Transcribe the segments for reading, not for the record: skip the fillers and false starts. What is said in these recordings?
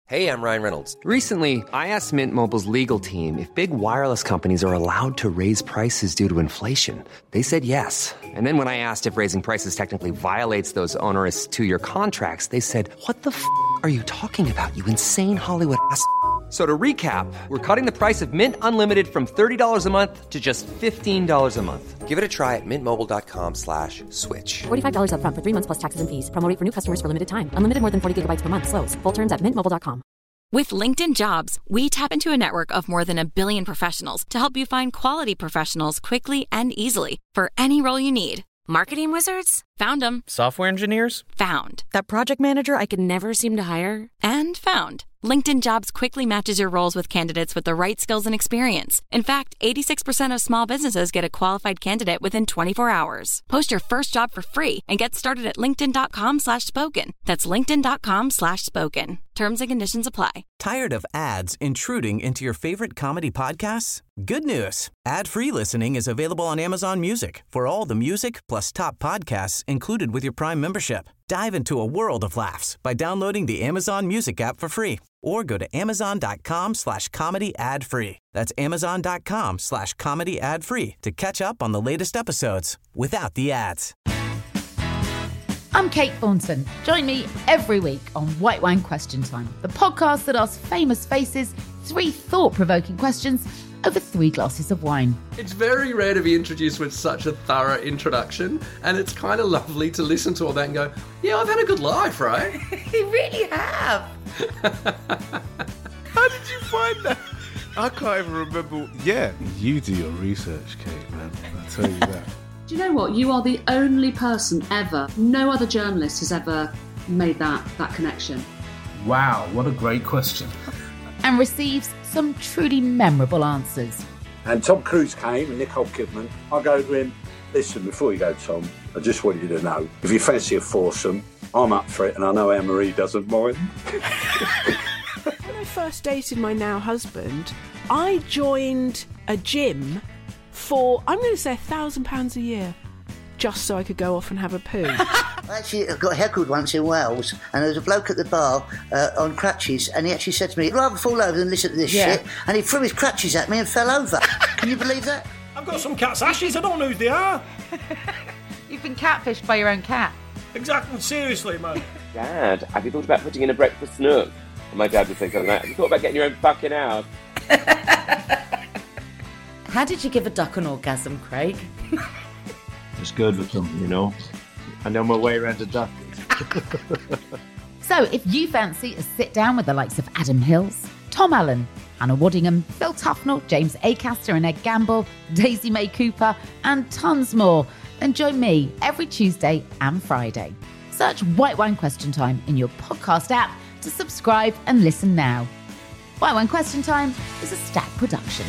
Hey, I'm Ryan Reynolds. Recently, I asked Mint Mobile's legal team if big wireless companies are allowed to raise prices due to inflation. They said yes. And then when I asked if raising prices technically violates those onerous two-year contracts, they said, "What the f*** are you talking about, you insane Hollywood ass?" So to recap, we're cutting the price of Mint Unlimited from $30 a month to just $15 a month. Give it a try at mintmobile.com/switch. $45 up front for 3 months plus taxes and fees. Promo rate for new customers for limited time. Unlimited more than 40 gigabytes per month. Slows full terms at mintmobile.com. With LinkedIn Jobs, we tap into a network of more than 1 billion professionals to help you find quality professionals quickly and easily for any role you need. Marketing wizards? Found them. Software engineers? Found. That project manager I could never seem to hire? And found. LinkedIn Jobs quickly matches your roles with candidates with the right skills and experience. In fact, 86% of small businesses get a qualified candidate within 24 hours. Post your first job for free and get started at linkedin.com/spoken. That's linkedin.com/spoken. Terms and conditions apply. Tired of ads intruding into your favorite comedy podcasts? Good news. Ad-free listening is available on Amazon Music for all the music plus top podcasts included with your Prime membership. Dive into a world of laughs by downloading the Amazon Music app for free or go to amazon.com/comedy ad-free. That's amazon.com/comedy ad-free to catch up on the latest episodes without the ads. I'm Kate Thornton. Join me every week on White Wine Question Time, the podcast that asks famous faces 3 thought-provoking questions over 3 glasses of wine. It's very rare to be introduced with such a thorough introduction, and it's kind of lovely to listen to all that and go, yeah, I've had a good life, right? You really have. How did you find that? I can't even remember. Yeah, you do your research, Kate, man. I'll tell you that. Do you know what? You are the only person ever, no other journalist has ever made that connection. Wow, what a great question. And receives some truly memorable answers. And Tom Cruise came and Nicole Kidman. I go to him, listen, before you go, Tom, I just want you to know, if you fancy a foursome, I'm up for it and I know Anne-Marie doesn't mind. When I first dated my now husband, I joined a gym for, I'm going to say £1,000 a year, just so I could go off and have a poo. Actually, I got heckled once in Wales, and there was a bloke at the bar on crutches, and he actually said to me, I'd rather fall over than listen to this shit, and he threw his crutches at me and fell over. Can you believe that? I've got some cat's ashes, I don't know who they are. You've been catfished by your own cat. Exactly, seriously, man. Dad, have you thought about putting in a breakfast nook? And my dad would say something like, have you thought about getting your own fucking house? How did you give a duck an orgasm, Craig? It's good with them, you know. I know my way around a duck. So if you fancy a sit-down with the likes of Adam Hills, Tom Allen, Anna Waddingham, Phil Tufnell, James Acaster and Ed Gamble, Daisy May Cooper, and tons more, then join me every Tuesday and Friday. Search White Wine Question Time in your podcast app to subscribe and listen now. White Wine Question Time is a Stack production.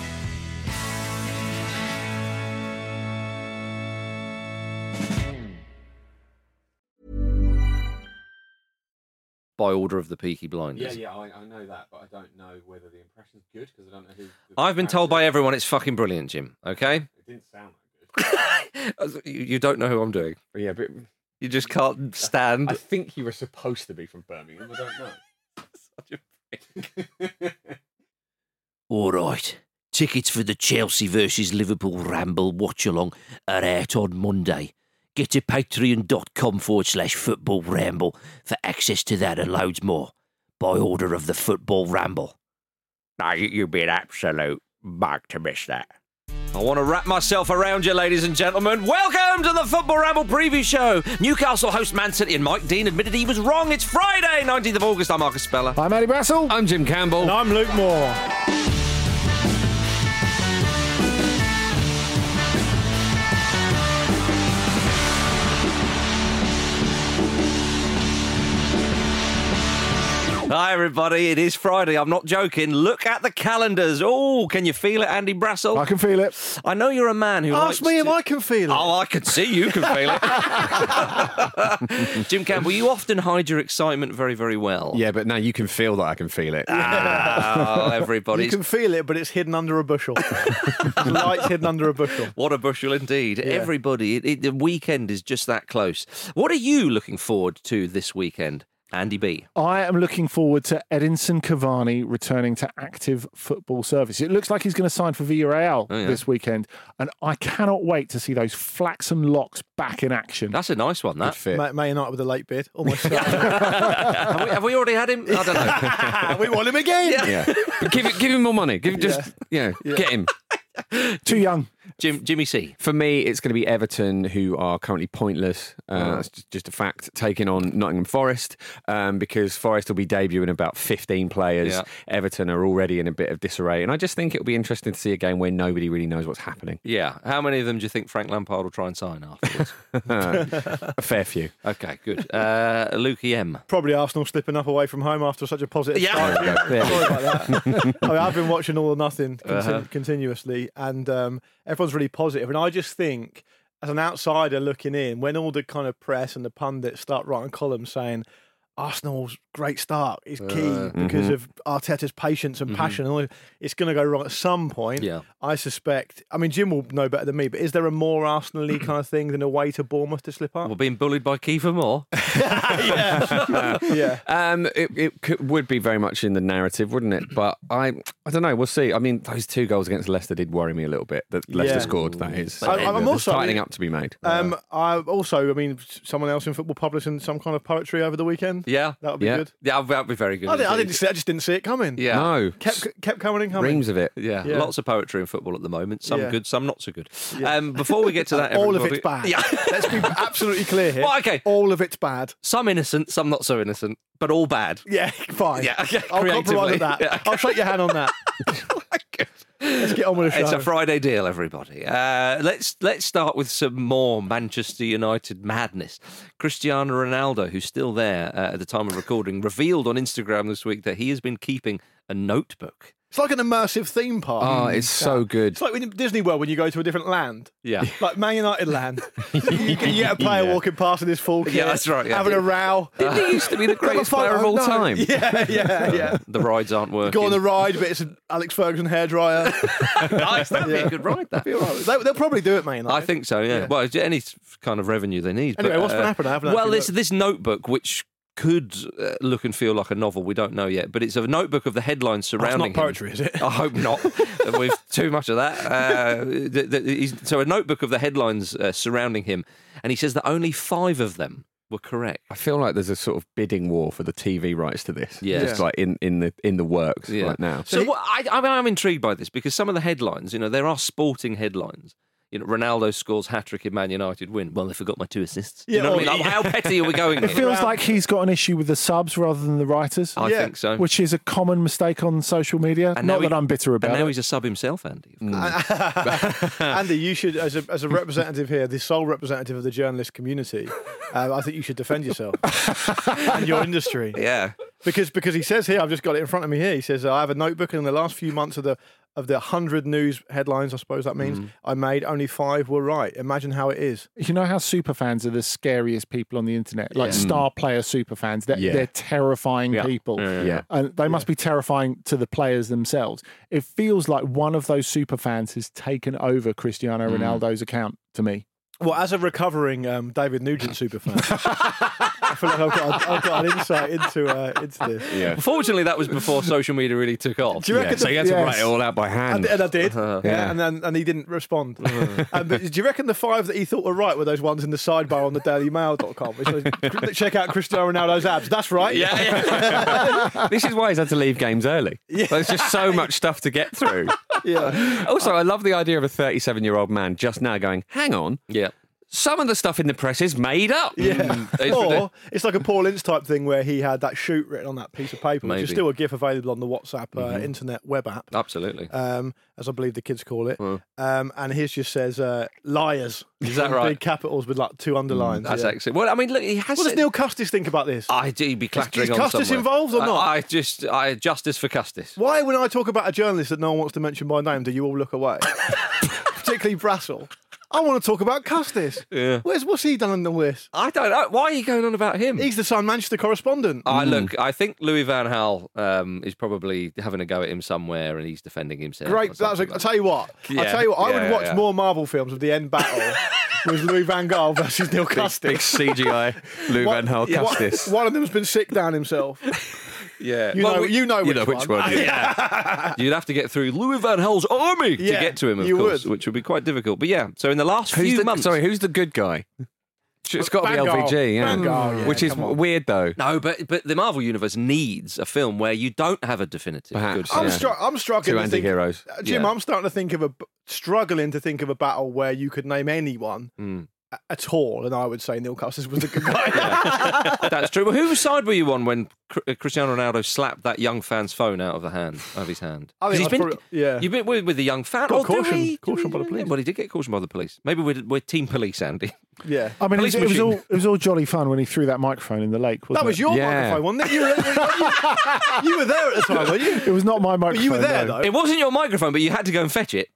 By order of the Peaky Blinders. Yeah, I know that, but I don't know whether the impression's good because I don't know who. I've been told by everyone it's fucking brilliant, Jim. Okay? It didn't sound that good. You don't know who I'm doing. Yeah, but you just can't stand. I think you were supposed to be from Birmingham. I don't know. Such a prick. All right. Tickets for the Chelsea versus Liverpool Ramble watch along are out on Monday. Get to patreon.com/football ramble for access to that and loads more. By order of the Football Ramble. Now, you'd be an absolute bug to miss that. I want to wrap myself around you, ladies and gentlemen. Welcome to the Football Ramble preview show. Newcastle host Man City and Mike Dean admitted he was wrong. It's Friday, 19th of August. I'm Marcus Speller. I'm Andy Brassel. I'm Jim Campbell. And I'm Luke Moore. Hi, everybody. It is Friday. I'm not joking. Look at the calendars. Oh, can you feel it, Andy Brassel? I can feel it. I know you're a man who Ask me if I can feel it. Oh, I can see you can feel it. Jim Campbell, you often hide your excitement very, very well. Yeah, but now you can feel that I can feel it. Oh, everybody. You can feel it, but it's hidden under a bushel. The light's hidden under a bushel. What a bushel indeed. Yeah. Everybody, the weekend is just that close. What are you looking forward to this weekend? Andy B. I am looking forward to Edinson Cavani returning to active football service. It looks like he's going to sign for Villarreal this weekend, and I cannot wait to see those flaxen locks back in action. That's a nice one, that. May United with a late bid. Almost. have we already had him? I don't know. We want him again. Yeah. But give him more money. Get him. Too young. Jimmy C. For me, it's going to be Everton, who are currently pointless. That's just a fact. Taking on Nottingham Forest, because Forest will be debuting about 15 players. Yeah. Everton are already in a bit of disarray. And I just think it'll be interesting to see a game where nobody really knows what's happening. Yeah. How many of them do you think Frank Lampard will try and sign afterwards? A fair few. Okay, good. Lukey M. Probably Arsenal slipping up away from home after such a positive start. Yeah. Sorry about that. I mean, I've been watching All or Nothing continuously, and everyone's really positive. And I just think, as an outsider looking in, when all the kind of press and the pundits start writing columns saying Arsenal's great start is key because of Arteta's patience and passion, and it's going to go wrong at some point. Yeah. I suspect. I mean, Jim will know better than me, but is there a more Arsenal-y kind of thing than a way to Bournemouth to slip up? Well, being bullied by Kiefer Moore. It would be very much in the narrative, wouldn't it? But I don't know. We'll see. I mean, those 2 goals against Leicester did worry me a little bit. That Leicester scored. That is. I'm also tightening up to be made. I mean, someone else in football publishing some kind of poetry over the weekend. Yeah, that would be good. Yeah, that would be very good. I just didn't see it coming. Yeah, no, kept coming and coming. Reams of it. Yeah, lots of poetry in football at the moment. Some Yeah. good, some not so good. Before we get to that, all of it's bad. Yeah. Let's be absolutely clear here. Well, okay, all of it's bad. Some innocent, some not so innocent, but all bad. Yeah, fine. Yeah, okay. I'll compromise with that. Yeah. I'll shake your hand on that. Let's get on with the show. It's a Friday deal, everybody. Let's start with some more Manchester United madness. Cristiano Ronaldo, who's still there at the time of recording, revealed on Instagram this week that he has been keeping a notebook. It's like an immersive theme park. Oh, it's so good. It's like in Disney World when you go to a different land. Yeah. Like Man United land. you get a player walking past in his full kit. Yeah, that's right. Yeah. Having a row. Didn't he used to be the greatest player of all time? Yeah. The rides aren't working. Go on the ride, but it's an Alex Ferguson hairdryer. Nice, that'd be a good ride, that. They'll probably do it, Man United. I think so, yeah. Well, any kind of revenue they need. Anyway, what's going to happen? I haven't Well, this notebook, which could look and feel like a novel, we don't know yet, but it's a notebook of the headlines surrounding It's not poetry, him. is it? I hope not. We've too much of that. So a notebook of the headlines surrounding him, and he says that only 5 of them were correct. I feel like there's a sort of bidding war for the TV rights to this. Yeah. Just like in the works right now. So I'm intrigued by this because some of the headlines, there are sporting headlines. Ronaldo scores hat-trick in Man United win. Well, they forgot my 2 assists. Yeah, you know what I mean? Like, how petty are we going It here? feels like he's got an issue with the subs rather than the writers. I think so. Which is a common mistake on social media. And Not that I'm bitter about And now it. he's a sub himself, Andy. Andy, you should, as a representative here, the sole representative of the journalist community, I think you should defend yourself and your industry. Yeah. Because he says here, I've just got it in front of me here, he says, I have a notebook, and in the last few months of the 100 news headlines, I suppose that means, I made, only 5 were right. Imagine how it is. You know how superfans are the scariest people on the internet? Like star player superfans. They're terrifying people. Yeah. And they must be terrifying to the players themselves. It feels like one of those superfans has taken over Cristiano Ronaldo's account to me. Well, as a recovering David Nugent superfan, I feel like I've got an insight into this. Yeah. Fortunately, that was before social media really took off. Do you reckon So you had to write it all out by hand. And I did. Yeah. And he didn't respond. But do you reckon the 5 that he thought were right were those ones in the sidebar on the dailymail.com? Which was, check out Cristiano Ronaldo's abs. That's right. Yeah. This is why he's had to leave games early. Yeah. There's just so much stuff to get through. Yeah. Also, I love the idea of a 37-year-old man just now going, hang on. Yeah. Some of the stuff in the press is made up. Yeah. Or it's like a Paul Ince type thing where he had that shoot written on that piece of paper, which is still a GIF available on the WhatsApp internet web app. Absolutely. As I believe the kids call it. And his just says, liars. Is that in right? Big capitals with like 2 underlines. That's excellent. Well, I mean, look, he has. What does Neil Custis think about this? I do be clattering Is on Custis somewhere. involved or not? I justice for Custis. Why, when I talk about a journalist that no one wants to mention by name, do you all look away? Particularly Brassel. I want to talk about Custis. Yeah. What's he done in all this? I don't know. Why are you going on about him? He's the Sun Manchester correspondent. Look, I think Louis van Gaal is probably having a go at him somewhere, and he's defending himself. Great. I'll tell you what. I would watch more Marvel films of the end battle with Louis van Gaal versus Neil Custis. Big CGI Louis van Gaal Custis. One of them's been sick down himself. Yeah, you know which one. Yeah. You'd have to get through Louis van Gaal's army to get to him, of course, which would be quite difficult. But yeah, so in the last few months, who's the good guy? It's got to be LVG, yeah. Which is weird though. No, but the Marvel universe needs a film where you don't have a definitive good. I'm struggling. Two anti-heroes. Jim, I'm starting to think of struggling to think of a battle where you could name anyone. At all, and I would say Neil Custis was the good guy. That's true. But whose side were you on when Cristiano Ronaldo slapped that young fan's phone out of his hand? I think you've been with the young fan. Got caution by the police. Well, he did get cautioned by the police. Maybe we're team police, Andy. Yeah, I mean, it was all jolly fun when he threw that microphone in the lake. That was your microphone, wasn't it? You were there at the time, weren't you? It was not my microphone. But you were there, though. It wasn't your microphone, but you had to go and fetch it.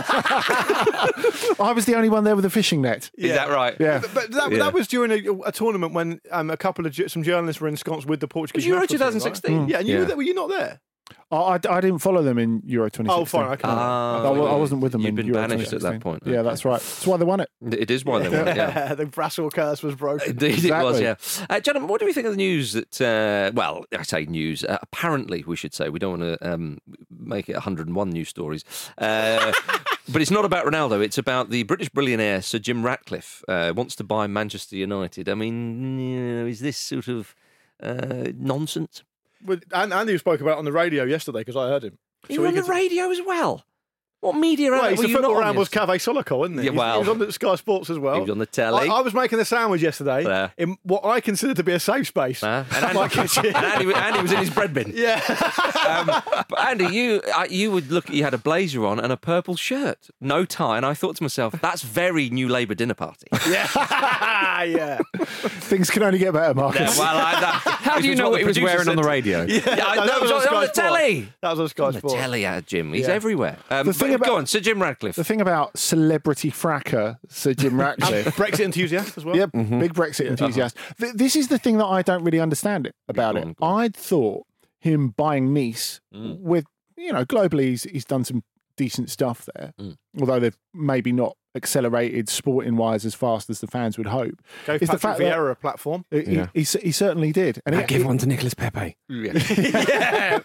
I was the only one there with a fishing net. Is that right? Yeah. But that was during a tournament when a couple of some journalists were ensconced with the Portuguese. Was Euro 2016? Right? Yeah, and you were there. Were you not there? I didn't follow them in Euro 2016. Oh, fine. Okay. I wasn't with them You'd in been Euro banished 2016. at that point. Yeah, that's right. That's why they won it. It is why they won it, yeah. The Brassel curse was broken. Indeed it was, yeah. Gentlemen, what do we think of the news that, well, I say news, apparently we should say, we don't want to make it 101 news stories, but it's not about Ronaldo, it's about the British billionaire Sir Jim Ratcliffe wants to buy Manchester United. I mean, is this sort of nonsense? Andy spoke about it on the radio yesterday because I heard him. You were on the radio as well? What media outlet he's were the you Football not on? Rambles Cave Solico, isn't he? Yeah, well, he was on the Sky Sports as well. He was on the telly. I was making a sandwich yesterday in what I consider to be a safe space. And Andy was in his bread bin. Yeah. But Andy, you would look. You had a blazer on and a purple shirt, no tie, and I thought to myself, that's very New Labour dinner party. Yeah. Things can only get better, Marcus. How do you know what he was wearing on the radio? That was on the telly. That was on Sky Sports. The telly, Jim. He's everywhere. Go on, Sir Jim Ratcliffe. The thing about celebrity fracker Sir Jim Ratcliffe. Brexit enthusiast as well. Yep, big Brexit enthusiast. This is the thing that I don't really understand about it. I'd thought him buying Nice with, globally he's done some decent stuff there, although they've maybe not accelerated sporting-wise as fast as the fans would hope. Gave Patrick Vieira a platform. He certainly did. And I give one to Nicolas Pepe. Yeah.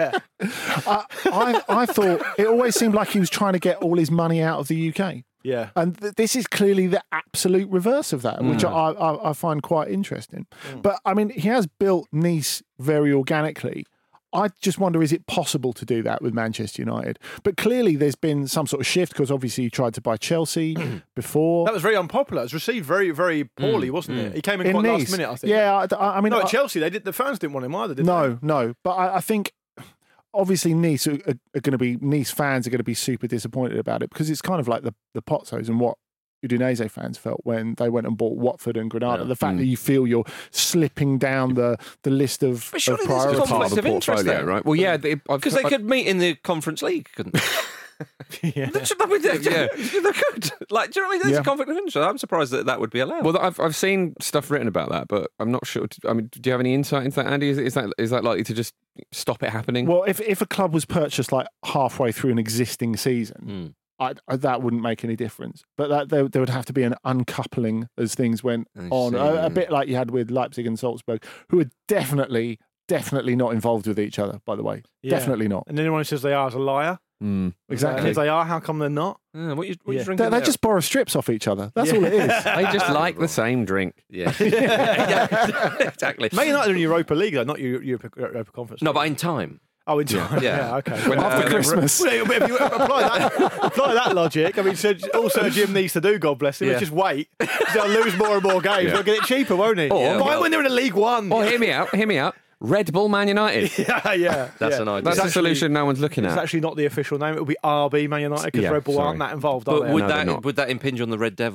I thought it always seemed like he was trying to get all his money out of the UK. Yeah. And this is clearly the absolute reverse of that, which I find quite interesting. But, I mean, he has built Nice very organically. I just wonder, is it possible to do that with Manchester United? But clearly there's been some sort of shift because obviously he tried to buy Chelsea before. That was very unpopular. It was received very, very poorly, wasn't it? He came in quite Nice. Last minute, I think. Yeah, I mean... No, at Chelsea, the fans didn't want him either, did they? No. But I think... Obviously, Nice fans are going to be super disappointed about it because it's kind of like the Pozzos and what Udinese fans felt when they went and bought Watford and Granada. The fact that you feel you're slipping down the list of priorities. There's a conflict of interest there, right? Well, yeah, because they could meet in the Conference League, couldn't they? Yeah. They could. Like, do you know what I mean? There's a conflict of interest. I'm surprised that would be allowed. Well, I've seen stuff written about that, but I'm not sure. I mean, do you have any insight into that, Andy? Is that likely to just stop it happening? Well, if a club was purchased like halfway through an existing season, that wouldn't make any difference. But there would have to be an uncoupling as things went on, a bit like you had with Leipzig and Salzburg, who are definitely not involved with each other, by the way. Yeah. Definitely not. And anyone who says they are is a liar. Exactly. If they are, how come they're not? What you drinking? They just borrow strips off each other. That's all it is. They just like the same drink. Yeah. Exactly. Man United are in Europa League, though, not Europa Conference. No, but in time. Oh, in time. Yeah, okay. After Christmas. Well, if you apply that logic, I mean, also Jim needs to do, God bless him, is just wait. He'll lose more and more games. He'll get it cheaper, won't he? Buy when they're in a League One. Oh, hear me out. Red Bull Man United. That's an idea. That's a solution no one's looking at. It's actually not the official name. It will be RB Man United because Red Bull aren't that involved, are they? Would that impinge on the Red Devils?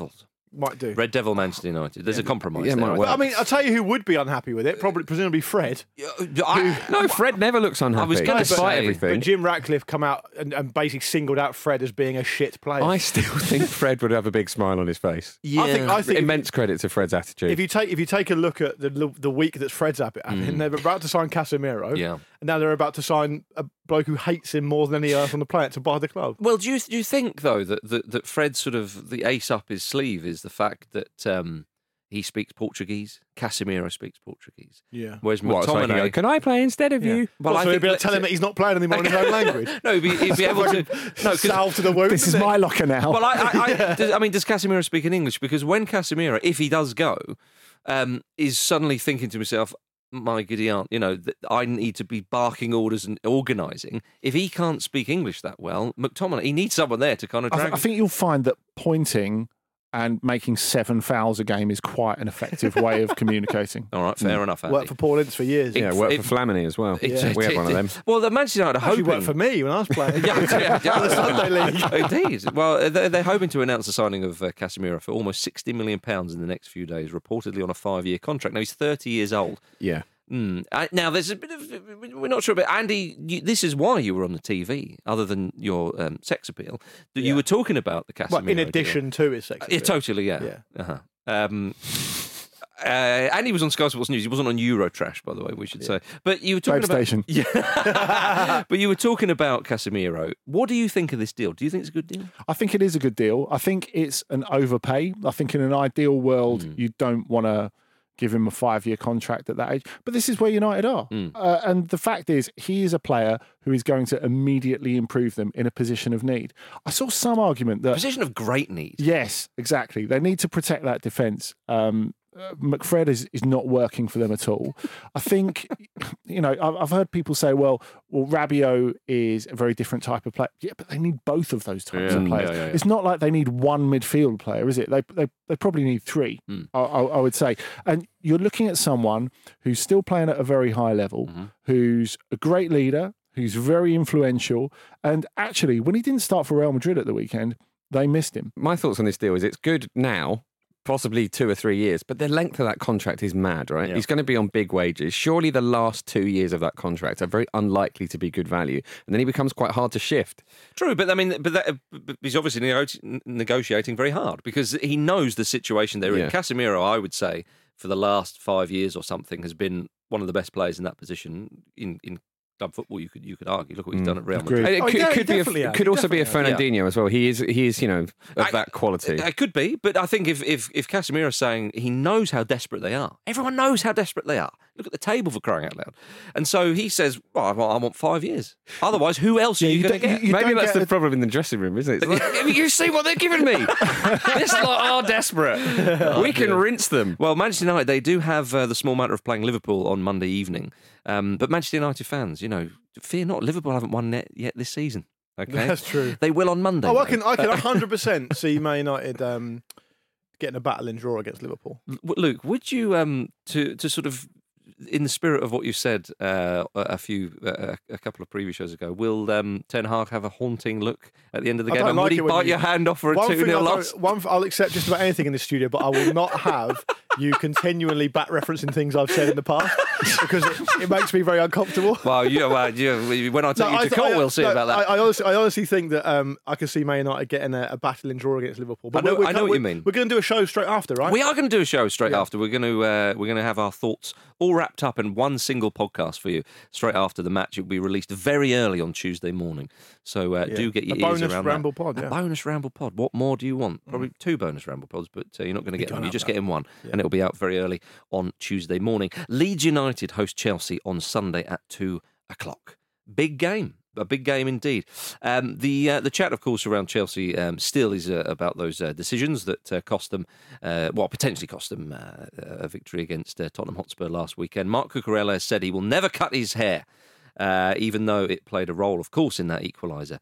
might do. Red Devil, Manchester United. There's a compromise there. might work. I mean, I'll tell you who would be unhappy with it. Presumably Fred. No, Fred never looks unhappy. I was going to despite say, everything. But Jim Ratcliffe come out and basically singled out Fred as being a shit player. I still think Fred would have a big smile on his face. Yeah. I think immense credit to Fred's attitude. If you take a look at the week that Fred's having, they're about to sign Casemiro, and now they're about to sign a bloke who hates him more than any other on the planet to buy the club. Well, do you think though that Fred's sort of the ace up his sleeve is the fact that he speaks Portuguese, Casemiro speaks Portuguese, whereas McTominay, can I play instead of you? Well, so he'd be able to tell him that he's not playing anymore in his own language. No, he'd be able to salve to the wound. This is my locker now. Well, I mean, does Casemiro speak in English? Because when Casemiro, if he does go, is suddenly thinking to himself, my giddy aunt, I need to be barking orders and organising. If he can't speak English that well, McTominay, he needs someone there to kind of drag I think you'll find that pointing and making 7 fouls a game is quite an effective way of communicating. All right, fair enough, Andy. Worked for Paul Ince for years. Yeah, worked for Flamini as well. We had one of them. Well, the Manchester United are hoping... worked for me when I was playing. the Sunday League. Indeed. Well, they're hoping to announce the signing of Casemiro for almost £60 million in the next few days, reportedly on a 5-year contract. Now, he's 30 years old. Yeah. Now, there's a bit of... We're not sure, but Andy, this is why you were on the TV, other than your sex appeal, that you were talking about the Casemiro. Well, in addition to his sex appeal. Yeah, totally, yeah. Uh-huh. Andy was on Sky Sports News. He wasn't on Eurotrash, by the way, we should say. But you were talking about... Station. Yeah. But you were talking about Casemiro. What do you think of this deal? Do you think it's a good deal? I think it is a good deal. I think it's an overpay. I think in an ideal world, you don't want to give him a 5-year contract at that age. But this is where United are. And the fact is, he is a player who is going to immediately improve them in a position of need. I saw some argument that... Position of great need. Yes, exactly. They need to protect that defence. McFred is not working for them at all. I think, I've heard people say, well, Rabiot is a very different type of player. Yeah, but they need both of those types of players. Yeah. It's not like they need one midfield player, is it? They probably need 3, I would say. And you're looking at someone who's still playing at a very high level, who's a great leader, who's very influential. And actually, when he didn't start for Real Madrid at the weekend, they missed him. My thoughts on this deal is it's good now, possibly 2 or 3 years, but the length of that contract is mad, right? Yeah. He's going to be on big wages. Surely the last 2 years of that contract are very unlikely to be good value, and then he becomes quite hard to shift. True, but I mean, but he's obviously negotiating very hard because he knows the situation they're in. Casemiro, I would say, for the last 5 years or something, has been one of the best players in that position in club football. You could argue. Look what he's done at Real Madrid. It could also be a Fernandinho as well. He is of that quality. It could be, but I think if Casemiro's saying he knows how desperate they are, everyone knows how desperate they are. Look at the table, for crying out loud. And so he says, well, I want 5 years. Otherwise, who else are you going to get? Maybe that's the problem in the dressing room, isn't it? It's like, you see what they're giving me? This lot are desperate. We can rinse them. Well, Manchester United, they do have the small matter of playing Liverpool on Monday evening. But Manchester United fans, fear not, Liverpool haven't won yet this season. Okay, that's true. They will on Monday. Oh, I can 100% see Man United getting a battling draw against Liverpool. Luke, would you to sort of, in the spirit of what you said a couple of previous shows ago, will Ten Hag have a haunting look at the end of the game? And would he bite your hand off for a 2-0 loss? I'll accept just about anything in the studio, but I will not have you continually back referencing things I've said in the past because it makes me very uncomfortable. Well, when I take you to court, we'll see about that. I honestly think that I can see Man United getting a battling draw against Liverpool. But I know what you mean. We're going to do a show straight after, right? We are going to do a show straight after. We're going to have our thoughts all wrapped up in one single podcast for you straight after the match. It will be released very early on Tuesday morning. So do get your ears around ramble that. Pod, a bonus ramble pod. What more do you want? Probably 2 bonus ramble pods, but you're not going to get them. You're just getting one. Yeah. And it'll be out very early on Tuesday morning. Leeds United host Chelsea on Sunday at 2:00. Big game. A big game indeed. The chat, of course, around Chelsea still is about those decisions that cost them, potentially cost them a victory against Tottenham Hotspur last weekend. Marc Cucurella has said he will never cut his hair, even though it played a role, of course, in that equaliser.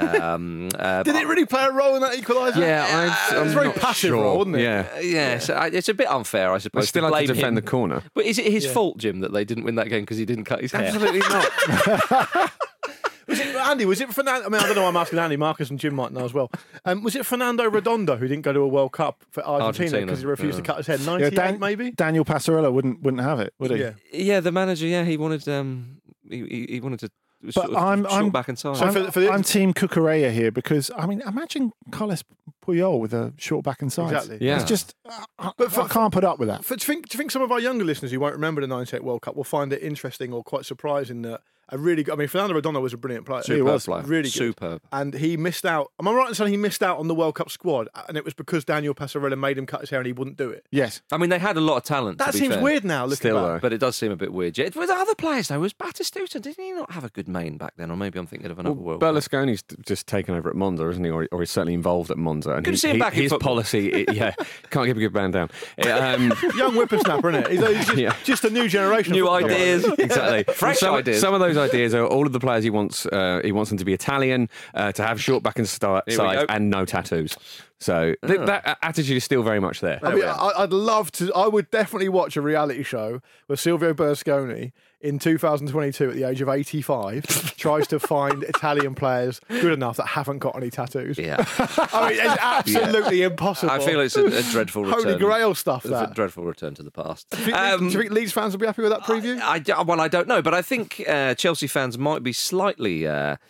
Did it really play a role in that equaliser? Yeah, it was a very passive role, wasn't it? Yeah. So it's a bit unfair, I suppose. I still had to defend the corner. But is it his fault, Jim, that they didn't win that game because he didn't cut his hair? Absolutely not. Andy, was it Fernando? I mean, I don't know why I'm asking Andy. Marcus and Jim might know as well. Was it Fernando Redondo who didn't go to a World Cup for Argentina because he refused to cut his head? 98 maybe? Daniel Passarella wouldn't have it, would he? Yeah, the manager, he wanted he wanted to But I'm back inside. I'm Team Cucurella here because I mean, imagine Carles Puyol with a short back and sides. Exactly. It's just I can't put up with that. Do you think some of our younger listeners who won't remember the '98 World Cup will find it interesting or quite surprising that Fernando Redondo was a brilliant player. Superb he was player. really good. Superb. And he missed out. Am I right in saying he missed out on the World Cup squad? And it was because Daniel Passarella made him cut his hair and he wouldn't do it. Yes. I mean, they had a lot of talent. That to be seems fair. weird now, looking back. But it does seem a bit weird. Yeah, with other players, though, was Batistuta. Didn't he not have a good main back then? Or maybe I'm thinking of another World Cup. Berlusconi's just taken over at Monza, isn't he? Or he's certainly involved at Monza. And Good to see him back in his football. policy, can't keep a good man down. Young whippersnapper, isn't it? He's just a new generation. New of football. ideas. Exactly. Fresh ideas. Some of those ideas are all of the players he wants them to be Italian, to have short back and sides, and no tattoos. So that attitude is still very much there. I mean, I'd love to. I would definitely watch a reality show where Silvio Berlusconi, in 2022, at the age of 85, tries to find Italian players good enough that haven't got any tattoos. Yeah, I mean, it's absolutely impossible. I feel it's a dreadful return. Holy Grail stuff. It's a dreadful return to the past. Do you think Leeds fans will be happy with that preview? I don't know, but I think Chelsea fans might be slightly.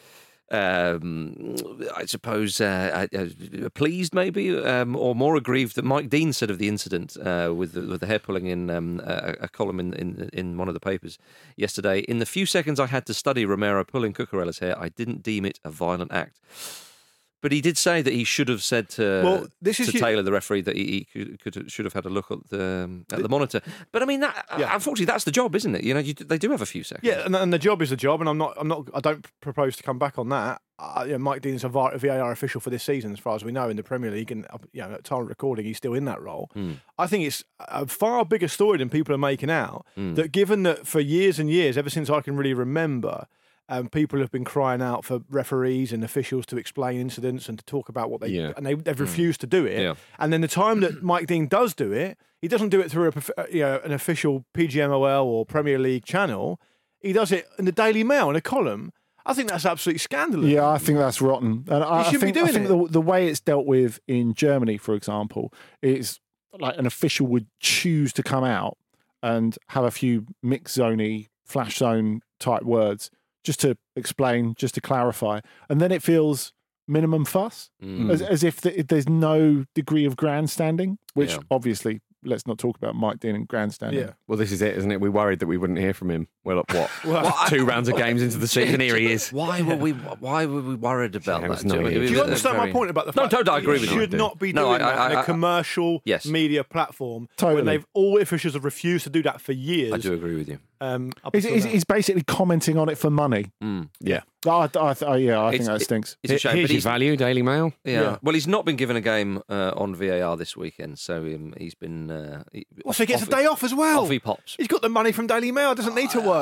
I suppose pleased, maybe, or more aggrieved that Mike Dean said of the incident with the hair pulling in a column in one of the papers yesterday. In the few seconds I had to study Romero pulling Cucurella's hair, I didn't deem it a violent act. But he did say that he should have said to Taylor, the referee, that he should have had a look at the monitor. But I mean, unfortunately, that's the job, isn't it? You know, they do have a few seconds. Yeah, and the job is the job, and I don't propose to come back on that. Mike Dean's a VAR official for this season, as far as we know, in the Premier League, and at time of recording, he's still in that role. I think it's a far bigger story than people are making out. That given that for years and years, ever since I can really remember. People have been crying out for referees and officials to explain incidents and to talk about what they've refused to do it. Yeah. And then the time that Mike Dean does do it, he doesn't do it through an official PGMOL or Premier League channel. He does it in the Daily Mail in a column. I think that's absolutely scandalous. Yeah, I think that's rotten. And I think the way it's dealt with in Germany, for example, is like an official would choose to come out and have a few mixed zone-y, flash zone type words. Just to explain, just to clarify. And then it feels minimum fuss, as if there's no degree of grandstanding, which obviously, let's not talk about Mike Dean and grandstanding. Yeah. Well, this is it, isn't it? We worried that we wouldn't hear from him. Well, what? 2 rounds of games into the season, here he is. Why were we worried about that? Do you understand my point about the fact I agree with you. Should not be doing that on a commercial media platform when all officials have refused to do that for years. I do agree with you. He's basically commenting on it for money. Yeah. I think that stinks. It's a shame. Here's your value, Daily Mail. Yeah. Well, he's not been given a game on VAR this weekend, so he's been. So he gets a day off as well. Off he pops. He's got the money from Daily Mail. Doesn't need to work.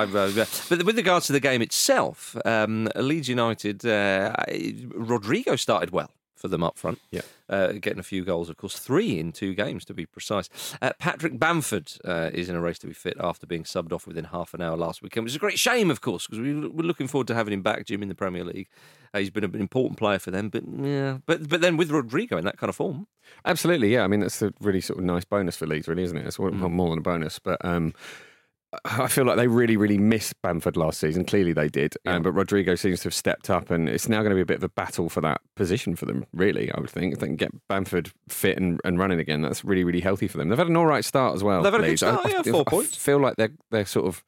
But with regards to the game itself, Leeds United, Rodrigo started well for them up front. Yeah. Getting a few goals, of course, 3 in 2 games to be precise. Patrick Bamford is in a race to be fit after being subbed off within half an hour last weekend, which is a great shame, of course, because we were looking forward to having him back, Jim, in the Premier League. He's been an important player for them, but then with Rodrigo in that kind of form. Absolutely, yeah. I mean, that's a really sort of nice bonus for Leeds, really, isn't it? It's more than a bonus, but I feel like they really, really missed Bamford last season. Clearly they did. But Rodrigo seems to have stepped up, and it's now going to be a bit of a battle for that position for them, really, I would think. If they can get Bamford fit and running again, that's really, really healthy for them. They've had an all right start as well. They've had a good start, 4 points. I feel like they're sort of...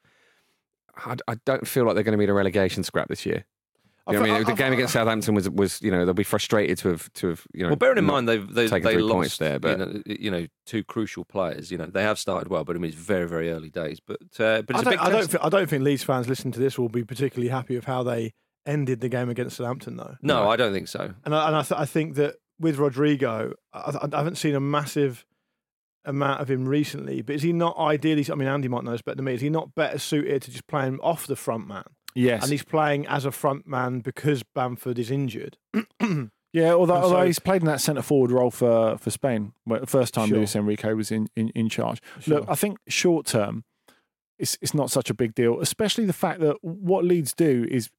I don't feel like they're going to be in a relegation scrap this year. You know what I mean? The game against Southampton was they'll be frustrated to have Well, bearing in mind they lost points there, but 2 crucial players. They have started well, but I mean it's very, very early days. But it's I don't think Leeds fans listening to this will be particularly happy with how they ended the game against Southampton, though. No, I don't think so. And I think that with Rodrigo, I haven't seen a massive amount of him recently. But is he not ideally? I mean, Andy might know this better than me. Is he not better suited to just playing off the front man? Yes. And he's playing as a front man because Bamford is injured. Yeah, although he's played in that centre forward role for Spain, the first time Luis Enrique was in charge. Sure. Look, I think short term, it's not such a big deal, especially the fact that what Leeds do is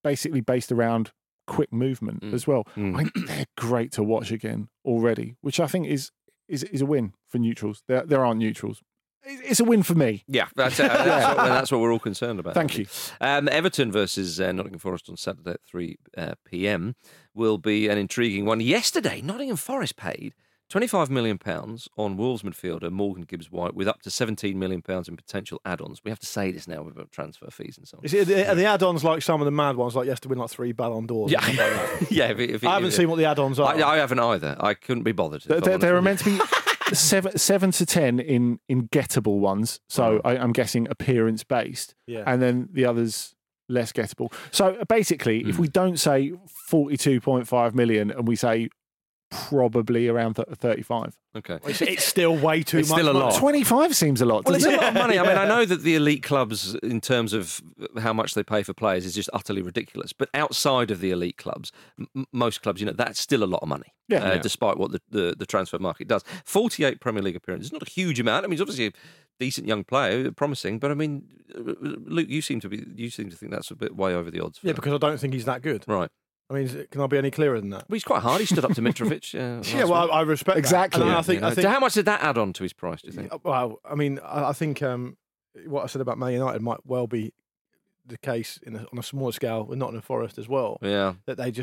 basically based around quick movement as well. I think they're great to watch again already, which I think is a win for neutrals. There aren't neutrals. It's a win for me. Yeah, that's what we're all concerned about. Thank you. Everton versus Nottingham Forest on Saturday at 3 p.m. will be an intriguing one. Yesterday, Nottingham Forest paid £25 million on Wolves midfielder Morgan Gibbs-White with up to £17 million in potential add-ons. We have to say this now about transfer fees and so on. Are the add-ons like some of the mad ones, like you have to win like 3 Ballon d'Ors? Yeah, yeah. I haven't seen what the add-ons are. I haven't either. I couldn't be bothered. They're meant to be 7 to 10 in gettable ones. So I'm guessing appearance based, and then the others less gettable. So basically, if we don't say 42.5 million and we say probably around 35. Okay. It's still way too much. Still a lot. 25 seems a lot. Well, it's doesn't a it? lot of money. I mean, I know that the elite clubs, in terms of how much they pay for players, is just utterly ridiculous. But outside of the elite clubs, most clubs, that's still a lot of money. Despite what the transfer market does. 48 Premier League appearances is not a huge amount. I mean, he's obviously a decent young player, promising. But I mean, Luke, you seem to think that's a bit way over the odds. Yeah, because I don't think he's that good. Right. I mean, can I be any clearer than that? Well, he's quite hard. He stood up to Mitrovic. I respect exactly. That. And I think, so how much did that add on to his price, do you think? Well, I mean, I think what I said about Man United might well be the case on a smaller scale with Nottingham Forest as well. Yeah, that they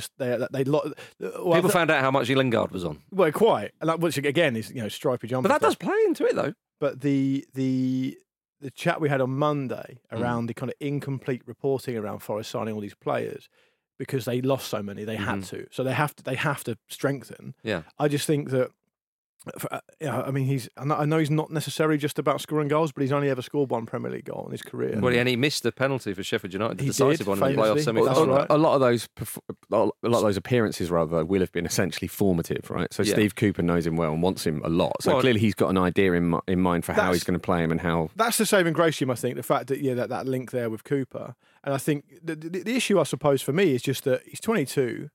people found out how much Lingard was on. Well, quite, and which again is stripy jumper. But that does play into it though. But the chat we had on Monday around the kind of incomplete reporting around Forest signing all these players. Because they lost so many, they had to. So they have to strengthen. Yeah. I just think that. I mean, I know he's not necessarily just about scoring goals, but he's only ever scored 1 Premier League goal in his career. Well, and he missed the penalty for Sheffield United, the he decisive one in the playoff semi-final. Right. A lot of those appearances, rather, will have been essentially formative, right? So Steve Cooper knows him well and wants him a lot. So clearly he's got an idea in mind for how he's going to play him and how. That's the saving grace, I think. The fact that that link there with Cooper, and I think the issue, I suppose, for me is just that he's 22.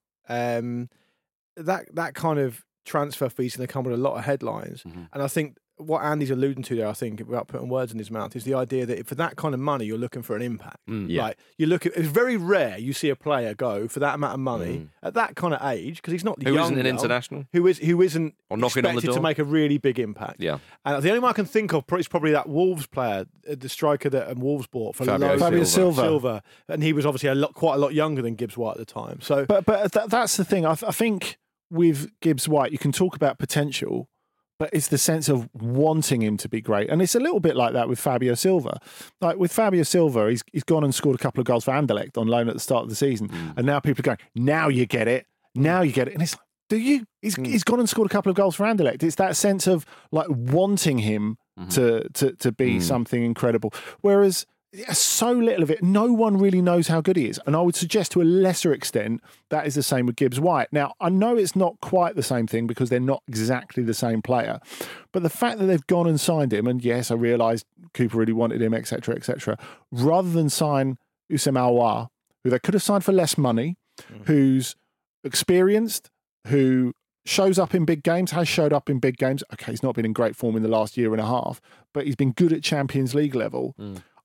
That kind of transfer fees going to come with a lot of headlines. And I think what Andy's alluding to there, I think, without putting words in his mouth, is the idea that for that kind of money, you're looking for an impact. Like it's very rare you see a player go for that amount of money at that kind of age, because he's not young. Who isn't an international? Who isn't or knocking on the door to make a really big impact. Yeah. And the only one I can think of is probably that Wolves player, the striker that Wolves bought for Fabio Silva. And he was obviously quite a lot younger than Gibbs-White at the time. So, but that's the thing. I think with Gibbs-White, you can talk about potential, but it's the sense of wanting him to be great. And it's a little bit like that with Fabio Silva. Like with Fabio Silva, he's gone and scored a couple of goals for Anderlecht on loan at the start of the season. And now people are going, now you get it. Now you get it. And it's like, do you? He's gone and scored a couple of goals for Anderlecht. It's that sense of like wanting him to be something incredible. Whereas so little of it, no one really knows how good he is. And I would suggest to a lesser extent, that is the same with Gibbs-White. Now, I know it's not quite the same thing because they're not exactly the same player. But the fact that they've gone and signed him, and yes, I realised Cooper really wanted him, etc., rather than sign Houssem Aouar, who they could have signed for less money, who's experienced, who shows up in big games, has showed up in big games. Okay, he's not been in great form in the last year and a half, but he's been good at Champions League level.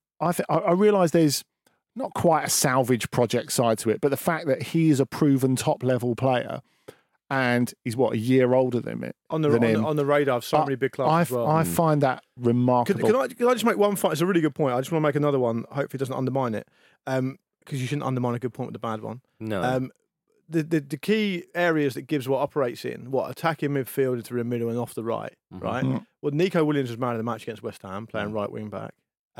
I realise there's not quite a salvage project side to it, but the fact that he is a proven top-level player and he's, a year older than him. On the radar of so many big clubs as well. I find that remarkable. Can I just make one point? It's a really good point. I just want to make another one. Hopefully it doesn't undermine it, because you shouldn't undermine a good point with a bad one. No. The key areas that Gibbs-White operates in, attacking midfield into the middle and off the right, right? Well, Nico Williams was man of the match against West Ham, playing right wing back.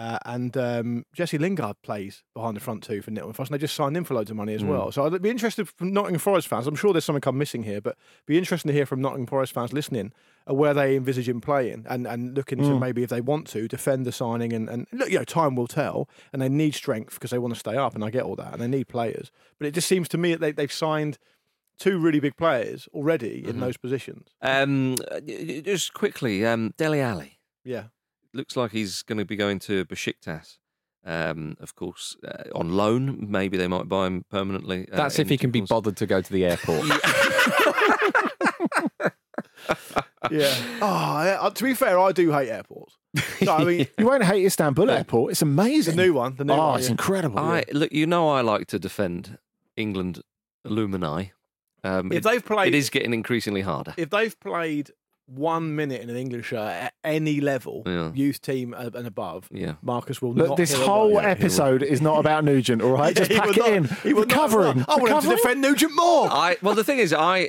And Jesse Lingard plays behind the front two for Nottingham Forest, and they just signed him for loads of money as well. So I'd be interested from Nottingham Forest fans. I'm sure there's something I'm missing here, but be interesting to hear from Nottingham Forest fans listening where they envisage him playing and looking to maybe, if they want to, defend the signing. And look, time will tell, and they need strength because they want to stay up, and I get all that, and they need players. But it just seems to me that they've signed 2 really big players already in those positions. Just quickly, Dele Alli. Yeah. Looks like he's going to be going to Besiktas, of course, on loan. Maybe they might buy him permanently. That's if he can be bothered to go to the airport. Yeah. To be fair, I do hate airports. So, I mean, you won't hate Istanbul airport. It's amazing. The new one. It's incredible. Look, I like to defend England alumni, if they've played, it is getting increasingly harder. If they've played 1 minute in an England shirt at any level, youth team and above, Marcus will Look, not. this whole episode is not about Nugent, all right? Just pack it in. He will Recovering. I want him to defend Nugent more. Well, the thing is, I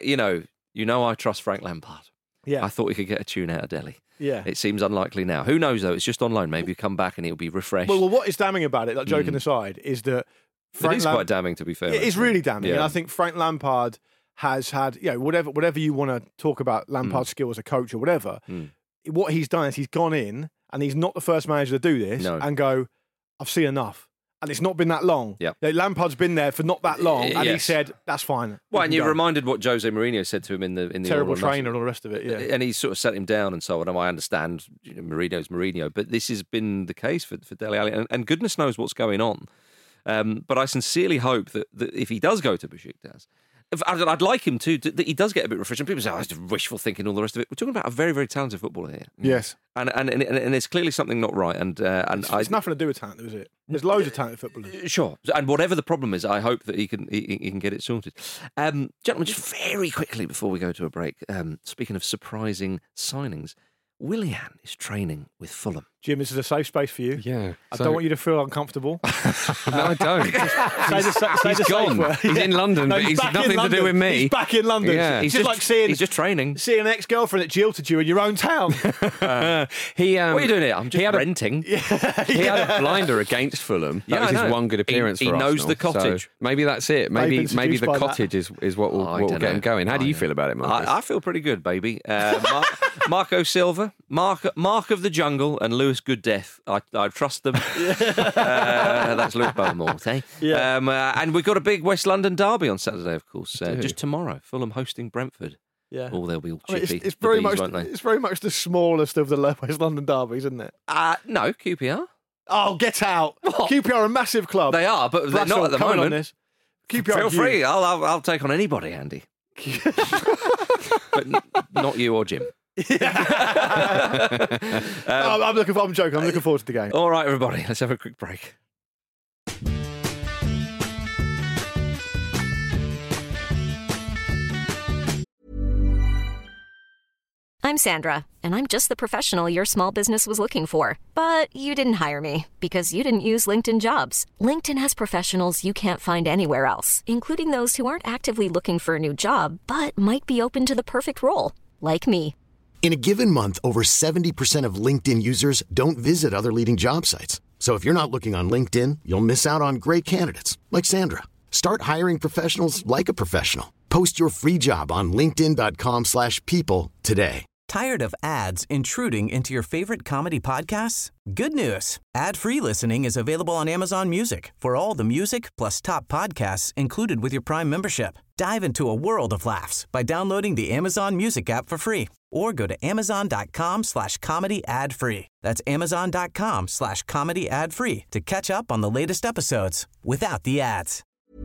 trust Frank Lampard. Yeah. I thought we could get a tune out of Delhi. Yeah. It seems unlikely now. Who knows, though? It's just on loan. Maybe he'll come back and he'll be refreshed. Well, what is damning about it, like joking aside, is that It is quite damning, to be fair. It is really damning. Yeah. And I think Frank Lampard has had, whatever you want to talk about Lampard's skill as a coach or whatever, what he's done is he's gone in and he's not the first manager to do this and go, I've seen enough. And it's not been that long. Yep. Lampard's been there for not that long, and he said, that's fine. Well, and you're reminded what Jose Mourinho said to him in the terrible trainer and all the rest of it, yeah. And he sort of set him down and so on. And I understand Mourinho's Mourinho, but this has been the case for Dele Alli, and goodness knows what's going on. But I sincerely hope that if he does go to Besiktas, I'd like him that he does get a bit refreshed. And people say, it's wishful thinking, all the rest of it. We're talking about a very, very talented footballer here. Yes. And there's clearly something not right. And it's nothing to do with talent, is it? There's loads of talented footballers. Sure. And whatever the problem is, I hope that he can get it sorted. Gentlemen, just very quickly before we go to a break, speaking of surprising signings, Willian is training with Fulham. Jim, this is a safe space for you. Yeah. I don't want you to feel uncomfortable. No, I don't. He's gone. He's in London, but he's nothing to do with me. He's back in London. Yeah. He's just like he's just training. Seeing an ex-girlfriend that jilted you in your own town. What are you doing here? I'm just renting. He had a blinder against Fulham. That was his one good appearance for Arsenal. He knows the cottage. So maybe that's it. Maybe the cottage is what will get him going. How do you feel about it, Marcus? I feel pretty good, baby. Marco Silva, Mark of the Jungle, and Lewis Gooddeath. I trust them. That's Luke Beaumont, eh? Yeah. And we've got a big West London derby on Saturday, of course. Just tomorrow, Fulham hosting Brentford. Yeah. Oh, they'll be all chippy. It's very bees, much. won't they? It's very much the smallest of the West London derbies, isn't it? No, QPR. Oh, get out! What? QPR are a massive club. They are, but they're not at the moment. On this. QPR, feel free. I'll take on anybody, Andy. But not you or Jim. I'm joking. I'm looking forward to the game. All right, everybody, let's have a quick break. I'm Sandra, and I'm just the professional your small business was looking for. But you didn't hire me because you didn't use LinkedIn Jobs. LinkedIn has professionals you can't find anywhere else, including those who aren't actively looking for a new job, but might be open to the perfect role, like me. In a given month, over 70% of LinkedIn users don't visit other leading job sites. So if you're not looking on LinkedIn, you'll miss out on great candidates like Sandra. Start hiring professionals like a professional. Post your free job on linkedin.com/people today. Tired of ads intruding into your favorite comedy podcasts? Good news. Ad-free listening is available on Amazon Music for all the music plus top podcasts included with your Prime membership. Dive into a world of laughs by downloading the Amazon Music app for free or go to amazon.com/comedy ad-free. That's amazon.com/comedy ad-free to catch up on the latest episodes without the ads.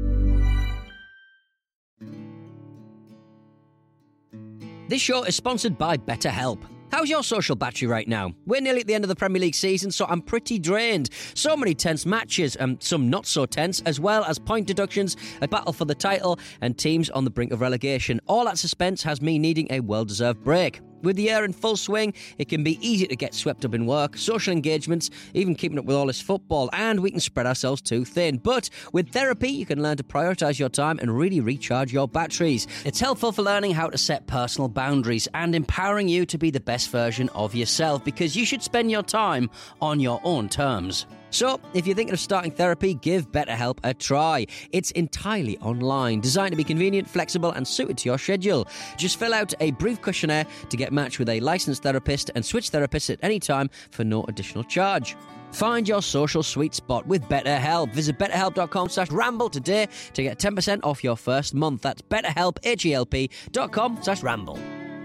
This show is sponsored by BetterHelp. How's your social battery right now? We're nearly at the end of the Premier League season, so I'm pretty drained. So many tense matches, and some not so tense, as well as point deductions, a battle for the title, and teams on the brink of relegation. All that suspense has me needing a well-deserved break. With the year in full swing, it can be easy to get swept up in work, social engagements, even keeping up with all this football, and we can spread ourselves too thin. But with therapy, you can learn to prioritise your time and really recharge your batteries. It's helpful for learning how to set personal boundaries and empowering you to be the best version of yourself, because you should spend your time on your own terms. So, if you're thinking of starting therapy, give BetterHelp a try. It's entirely online, designed to be convenient, flexible, and suited to your schedule. Just fill out a brief questionnaire to get matched with a licensed therapist and switch therapists at any time for no additional charge. Find your social sweet spot with BetterHelp. Visit betterhelp.com/ramble today to get 10% off your first month. That's betterhelp, HELP.com/ramble.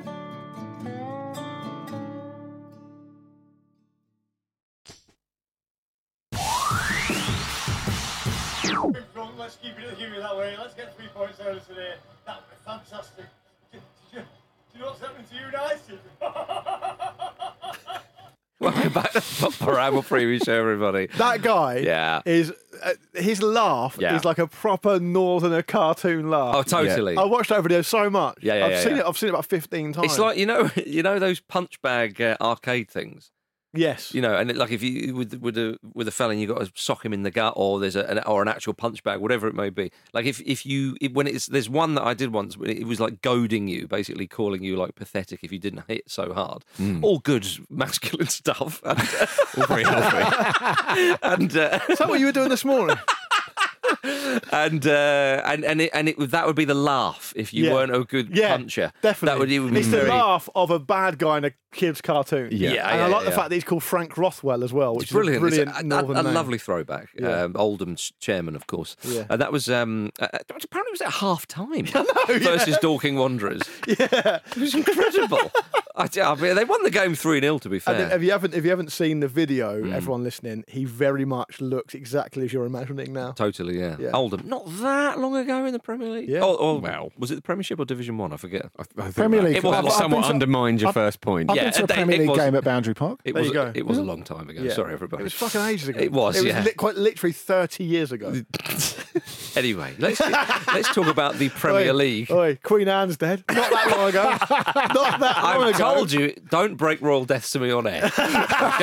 Let's keep it here that way. Let's get 3 points out of today. That'd be fantastic. Do you know what's happening to you, guys? Welcome back to the Football Ramble Preview Show, everybody. That guy is... his laugh Yeah. is like a proper northerner cartoon laugh. Oh, totally. I watched that video so much. Yeah, I've seen it about 15 times. It's like, you know those punch bag arcade things? Yes. You know, and like if you with a fella and you got to sock him in the gut, or there's an actual punch bag, whatever it may be. Like there's one that I did once. It was like goading you, basically calling you like pathetic if you didn't hit so hard. All good masculine stuff. And, all very healthy. And is that what you were doing this morning? and that would be the laugh if you weren't a good puncher. Definitely. It would be it's the laugh of a bad guy in a kid's cartoon. Yeah, and I like the fact that he's called Frank Rothwell as well, which it's brilliant. is a brilliant It's northern a name. lovely throwback. Yeah. Oldham's chairman, of course. Yeah. And that was apparently it was at half time versus Dorking Wanderers. Yeah, it was incredible. I mean, they won the game 3-0. To be fair, and if you haven't seen the video, everyone listening, he very much looks exactly as you're imagining now. Totally, yeah. Oldham, not that long ago in the Premier League. Yeah. Well, was it the Premiership or Division 1? I forget. Premier League. It was somewhat undermined your first point. I've been to a Premier League game at Boundary Park. It was a long time ago. Yeah. Sorry, everybody. It was fucking ages ago. It was quite literally 30 years ago. Anyway, let's talk about the Premier League. Oi, Queen Anne's dead. Not that long ago. Not that long I've ago. told you, don't break royal deaths to me on air. Okay.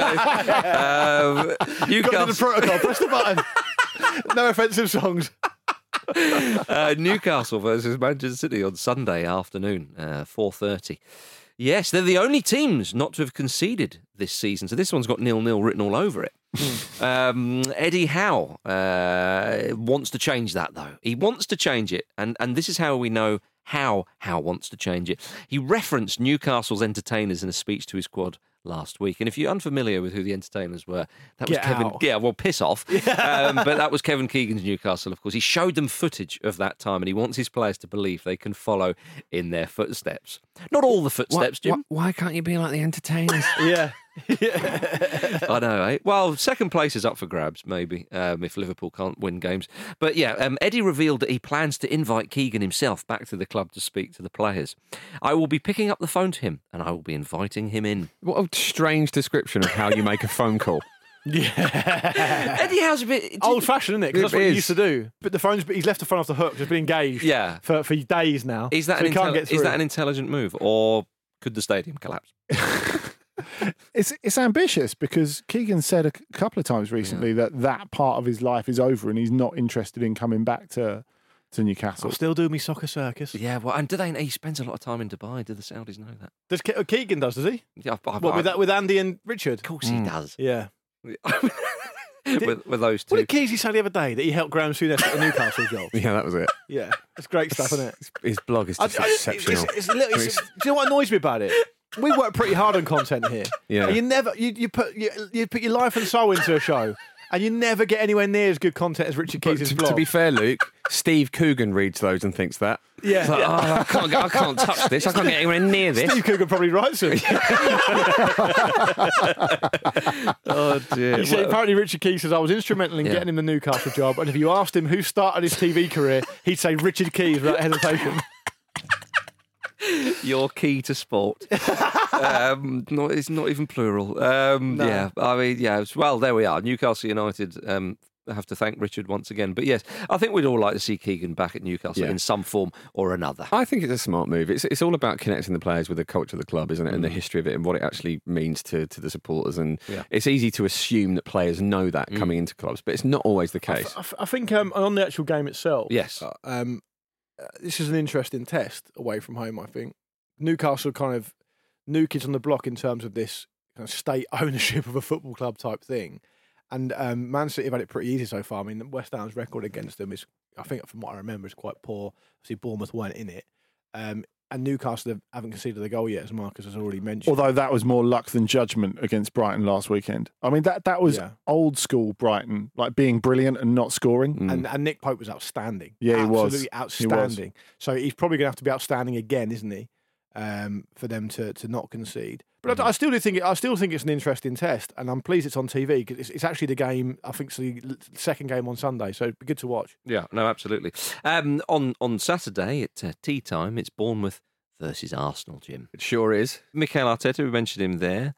You got to the protocol. Press the button. No offensive songs. Newcastle versus Manchester City on Sunday afternoon, 4:30. Yes, they're the only teams not to have conceded this season. So this one's got 0-0 written all over it. Eddie Howe wants to change that, though. He wants to change it. And this is how we know how Howe wants to change it. He referenced Newcastle's entertainers in a speech to his squad last week. And if you're unfamiliar with who the entertainers were, that was Kevin. Out. Yeah, well, piss off. But that was Kevin Keegan's Newcastle, of course. He showed them footage of that time, and he wants his players to believe they can follow in their footsteps. Not all the footsteps, Jim. Why can't you be like the entertainers? Yeah. I know, eh? Well, second place is up for grabs, maybe, if Liverpool can't win games. But yeah, Eddie revealed that he plans to invite Keegan himself back to the club to speak to the players. I will be picking up the phone to him, and I will be inviting him in. What a strange description of how you make a phone call. Yeah. Eddie Howe's a bit old-fashioned, isn't it? Because that's what he used to do. But he's left the phone off the hook. He's been engaged for days now. Is that, is that an intelligent move, or could the stadium collapse? It's ambitious because Keegan said a couple of times recently that part of his life is over and he's not interested in coming back to Newcastle. I'll still do me soccer circus. Yeah, well, and he spends a lot of time in Dubai. Do the Saudis know that? Does Keegan does he? Yeah, with Andy and Richard? Of course he does. Yeah. with those two. What did Keezy say the other day that he helped Graham Souness get the Newcastle job? Yeah, that was it. Yeah, it's great stuff, isn't it? His blog is just exceptional. Do you know what annoys me about it? We work pretty hard on content here. Yeah. And you put your life and soul into a show, and you never get anywhere near as good content as Richard Keys' blog. To be fair, Luke, Steve Coogan reads those and thinks that. Yeah. It's like, I can't touch this. I can't get anywhere near this. Steve Coogan probably writes it. Oh dear. You see, apparently Richard Keys says I was instrumental in getting him the Newcastle job, and if you asked him who started his TV career, he'd say Richard Keys without hesitation. Your key to sport. It's not even plural. No. Yeah, I mean, yeah. Well, there we are. Newcastle United have to thank Richard once again. But yes, I think we'd all like to see Keegan back at Newcastle in some form or another. I think it's a smart move. It's all about connecting the players with the culture of the club, isn't it? And the history of it and what it actually means to the supporters. And it's easy to assume that players know that coming into clubs, but it's not always the case. I think on the actual game itself, yes. This is an interesting test away from home, I think. Newcastle kind of new kids on the block in terms of this kind of state ownership of a football club type thing. And Man City have had it pretty easy so far. I mean, West Ham's record against them is, I think from what I remember, is quite poor. Obviously, Bournemouth weren't in it. And Newcastle haven't conceded a goal yet, as Marcus has already mentioned. Although that was more luck than judgment against Brighton last weekend. I mean, that was old school Brighton, like being brilliant and not scoring. And Nick Pope was outstanding. Yeah, he was. Absolutely outstanding. So he's probably going to have to be outstanding again, isn't he? For them to not concede. But I still think it's an interesting test, and I'm pleased it's on TV because it's actually the game. I think it's the second game on Sunday, so it'd be good to watch. Yeah, no, absolutely. On Saturday at tea time, it's Bournemouth versus Arsenal, Jim. It sure is. Mikel Arteta, we mentioned him there.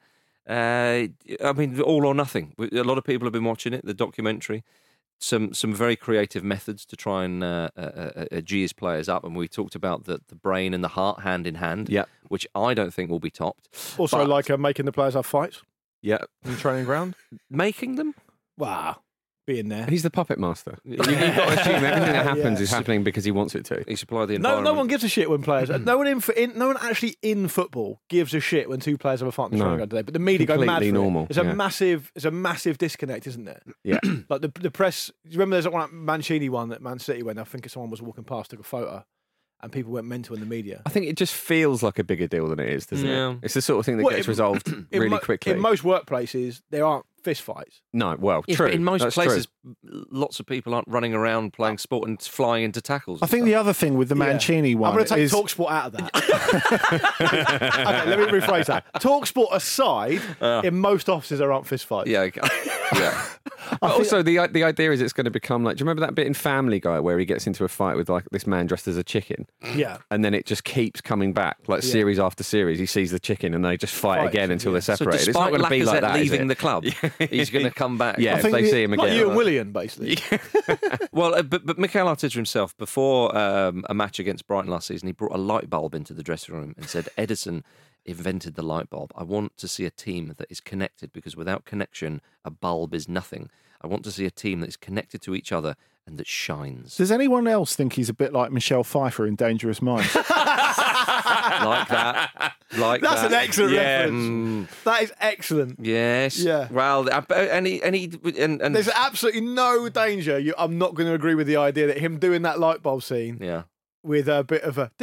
I mean, All or Nothing. A lot of people have been watching it, the documentary. Some very creative methods to try and G his players up, and we talked about the brain and the heart hand in hand, which I don't think will be topped. Also, making the players have fights. Yeah, in the training ground, making them. Wow, being there. He's the puppet master. You've got to assume everything that happens is happening because he wants it to. He supplied the environment. No one gives a shit when players. no one actually in football gives a shit when two players have a fight in the training ground today. But the media go mad for normal. It's a massive disconnect, isn't there? Yeah. Like the press. Do you remember there's one Mancini one that Man City when I think someone was walking past, took a photo, and people went mental in the media. I think it just feels like a bigger deal than it is, doesn't it? It's the sort of thing that gets resolved really quickly. In most workplaces, there aren't fist fights. No, well, yes, true. But in most That's places, true. lots of people aren't running around playing sport and flying into tackles. I think the other thing with the Mancini one I'm going to take is... TalkSport out of that. Okay, let me rephrase that. TalkSport aside, in most offices there aren't fist fights. Yeah. But also, the idea is it's going to become like, do you remember that bit in Family Guy where he gets into a fight with like this man dressed as a chicken? Yeah. And then it just keeps coming back, like series after series. He sees the chicken and they just fight again until they're separated. So it's not going to be like that, leaving is it? the club, he's going to come back. Yeah, if they see him again. Like you and Willian, basically. Well, but Mikel Arteta himself, before a match against Brighton last season, he brought a light bulb into the dressing room and said, Edison invented the light bulb. I want to see a team that is connected, because without connection, a bulb is nothing. I want to see a team that is connected to each other and that shines. Does anyone else think he's a bit like Michelle Pfeiffer in Dangerous Minds? Like that. That's an excellent reference. That is excellent. Yes. Yeah. Well, and there's absolutely no danger. I'm not going to agree with the idea that him doing that light bulb scene with a bit of a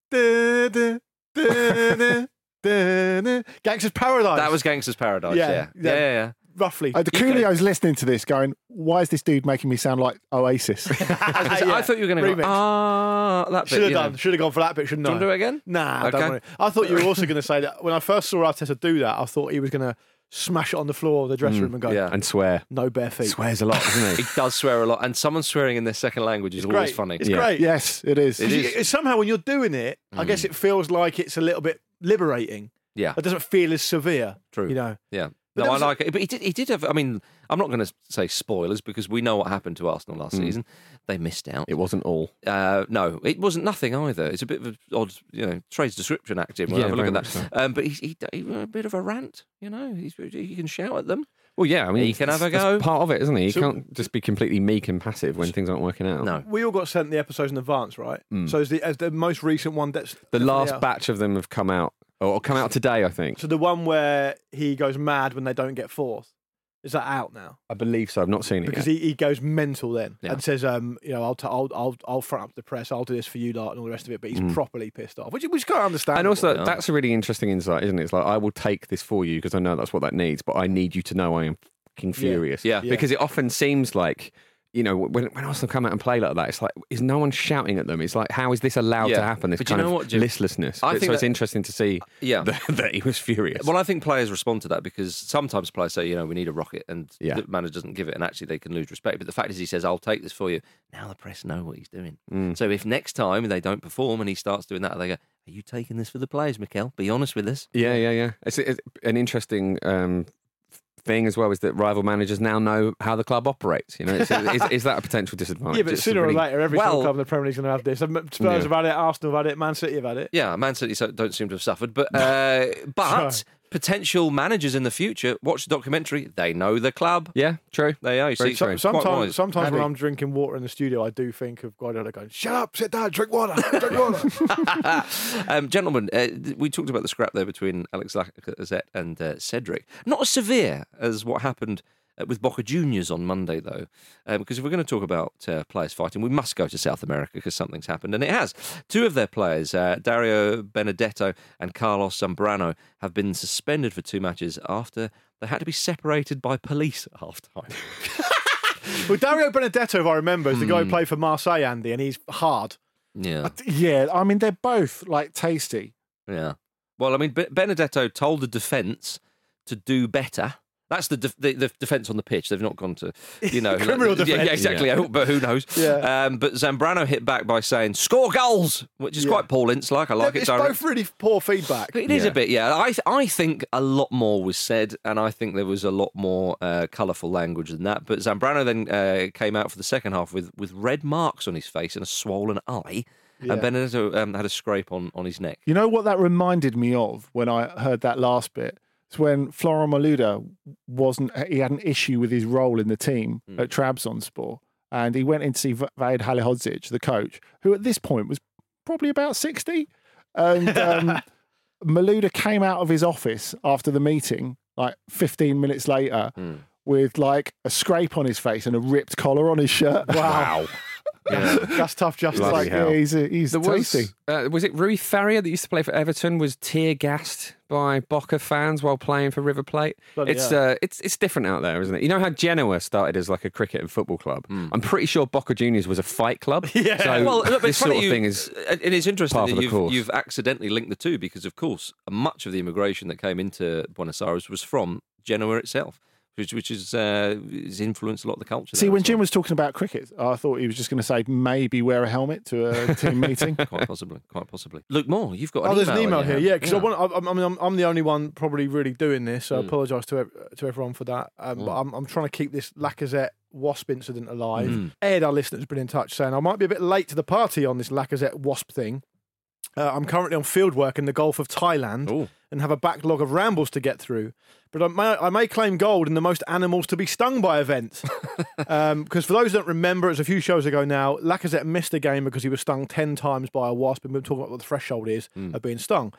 Gangster's Paradise. That was Gangster's Paradise. Yeah. Roughly. The Coolio's listening to this going, why is this dude making me sound like Oasis? I thought you were going to go, that bit. Should have gone for that bit, shouldn't I? Do you want to do it again? Nah, Okay. don't worry. I thought you were also going to say that when I first saw Arteta do that, I thought he was going to smash it on the floor of the dressing room and go, and swear. No bare feet. Swears a lot, doesn't he? He does swear a lot, and someone swearing in their second language is always funny. It's great. Yes, it is. Somehow when you're doing it, I guess it feels like it's a little bit liberating. Yeah. It doesn't feel as severe. True. You know? Yeah. But No, I like it. But he did have, I mean, I'm not going to say spoilers because we know what happened to Arsenal last season. They missed out. It wasn't all. No, it wasn't nothing either. It's a bit of an odd, trades description active. We'll have a look at that. So. But he a bit of a rant, he can shout at them. Well, yeah, I mean, he can have a that's go. part of it, isn't he? He So- can't just be completely meek and passive when things aren't working out. No. We all got sent the episodes in advance, right? So is the most recent one that's The definitely last out? batch of them have come out, or come out today, I think. So the one where he goes mad when they don't get fourth, is that out now? I believe so. I've not seen it Because yet. he goes mental then Yeah. and says, I'll front up the press, I'll do this for you, lot, and all the rest of it. But he's properly pissed off, which can't understand. And also, that's a really interesting insight, isn't it? It's like, I will take this for you because I know that's what that needs, but I need you to know I am fucking furious. Yeah. Because it often seems like, when Arsenal come out and play like that, it's like, is no one shouting at them? It's like, how is this allowed to happen? This But you kind know of what, Jim? listlessness. I think it's that- interesting to see that he was furious. Well, I think players respond to that because sometimes players say, we need a rocket, and Yeah. the manager doesn't give it, and actually they can lose respect. But the fact is, he says, I'll take this for you. Now the press know what he's doing. So if next time they don't perform and he starts doing that, they go, are you taking this for the players, Mikel? Be honest with us. Yeah. It's an interesting thing as well is that rival managers now know how the club operates. Is that a potential disadvantage? Yeah, but It's sooner really- or later, every single club in the Premier League's going to have this. Spurs have had it, Arsenal have had it, Man City have had it. Yeah, Man City don't seem to have suffered, but potential managers in the future watch the documentary. They know the club. Yeah, true. They are. Sometimes when I'm drinking water in the studio, I do think of Guardiola going, "Shut up, sit down, drink water, drink water." Gentlemen, we talked about the scrap there between Alex Lacazette and Cedric. Not as severe as what happened with Boca Juniors on Monday, though, because if we're going to talk about players fighting, we must go to South America because something's happened, and it has. Two of their players, Dario Benedetto and Carlos Zambrano, have been suspended for 2 matches after they had to be separated by police at half-time. Well, Dario Benedetto, if I remember, is the guy who played for Marseille, Andy, and he's hard. Yeah. I mean, they're both tasty. Yeah. Well, I mean, Benedetto told the defence to do better That's the defence on the pitch. They've not gone to, criminal defence. Yeah, exactly. Yeah. But who knows? Yeah. But Zambrano hit back by saying, "Score goals," which is quite Paul Ince-like. I like it. It's both really poor feedback. It is a bit, yeah. I think a lot more was said, and I think there was a lot more colourful language than that. But Zambrano then came out for the second half with red marks on his face and a swollen eye. Yeah. And Benedetto had a scrape on his neck. You know what that reminded me of when I heard that last bit? It's when Florent Malouda he had an issue with his role in the team at Trabzonspor. And he went in to see Vaid Halilhodžić, the coach, who at this point was probably about 60. And Malouda came out of his office after the meeting, like 15 minutes later, with like a scrape on his face and a ripped collar on his shirt. Wow. Yeah. That's tough justice. He's tasty. Was it Rui Faria that used to play for Everton was tear gassed by Boca fans while playing for River Plate? It's different out there, isn't it? You know how Genoa started as like a cricket and football club? I'm pretty sure Boca Juniors was a fight club. Yeah. So well, look, this sort of thing is. And it's interesting par for that the course. you've accidentally linked the two because, of course, much of the immigration that came into Buenos Aires was from Genoa itself. Which has influenced a lot of the culture. See, when Jim was talking about cricket, I thought he was just going to say maybe wear a helmet to a team meeting. Quite possibly. Luke Moore, you've got there's an email here. Yeah, because I'm the only one probably really doing this, so I apologise to everyone for that. But I'm trying to keep this Lacazette Wasp incident alive. Ed, our listener, has been in touch saying I might be a bit late to the party on this Lacazette Wasp thing. I'm currently on field work in the Gulf of Thailand and have a backlog of rambles to get through. But I may claim gold in the most animals to be stung by event. Because for those who don't remember, it was a few shows ago now, Lacazette missed a game because he was stung 10 times by a wasp, and we're talking about what the threshold is of being stung.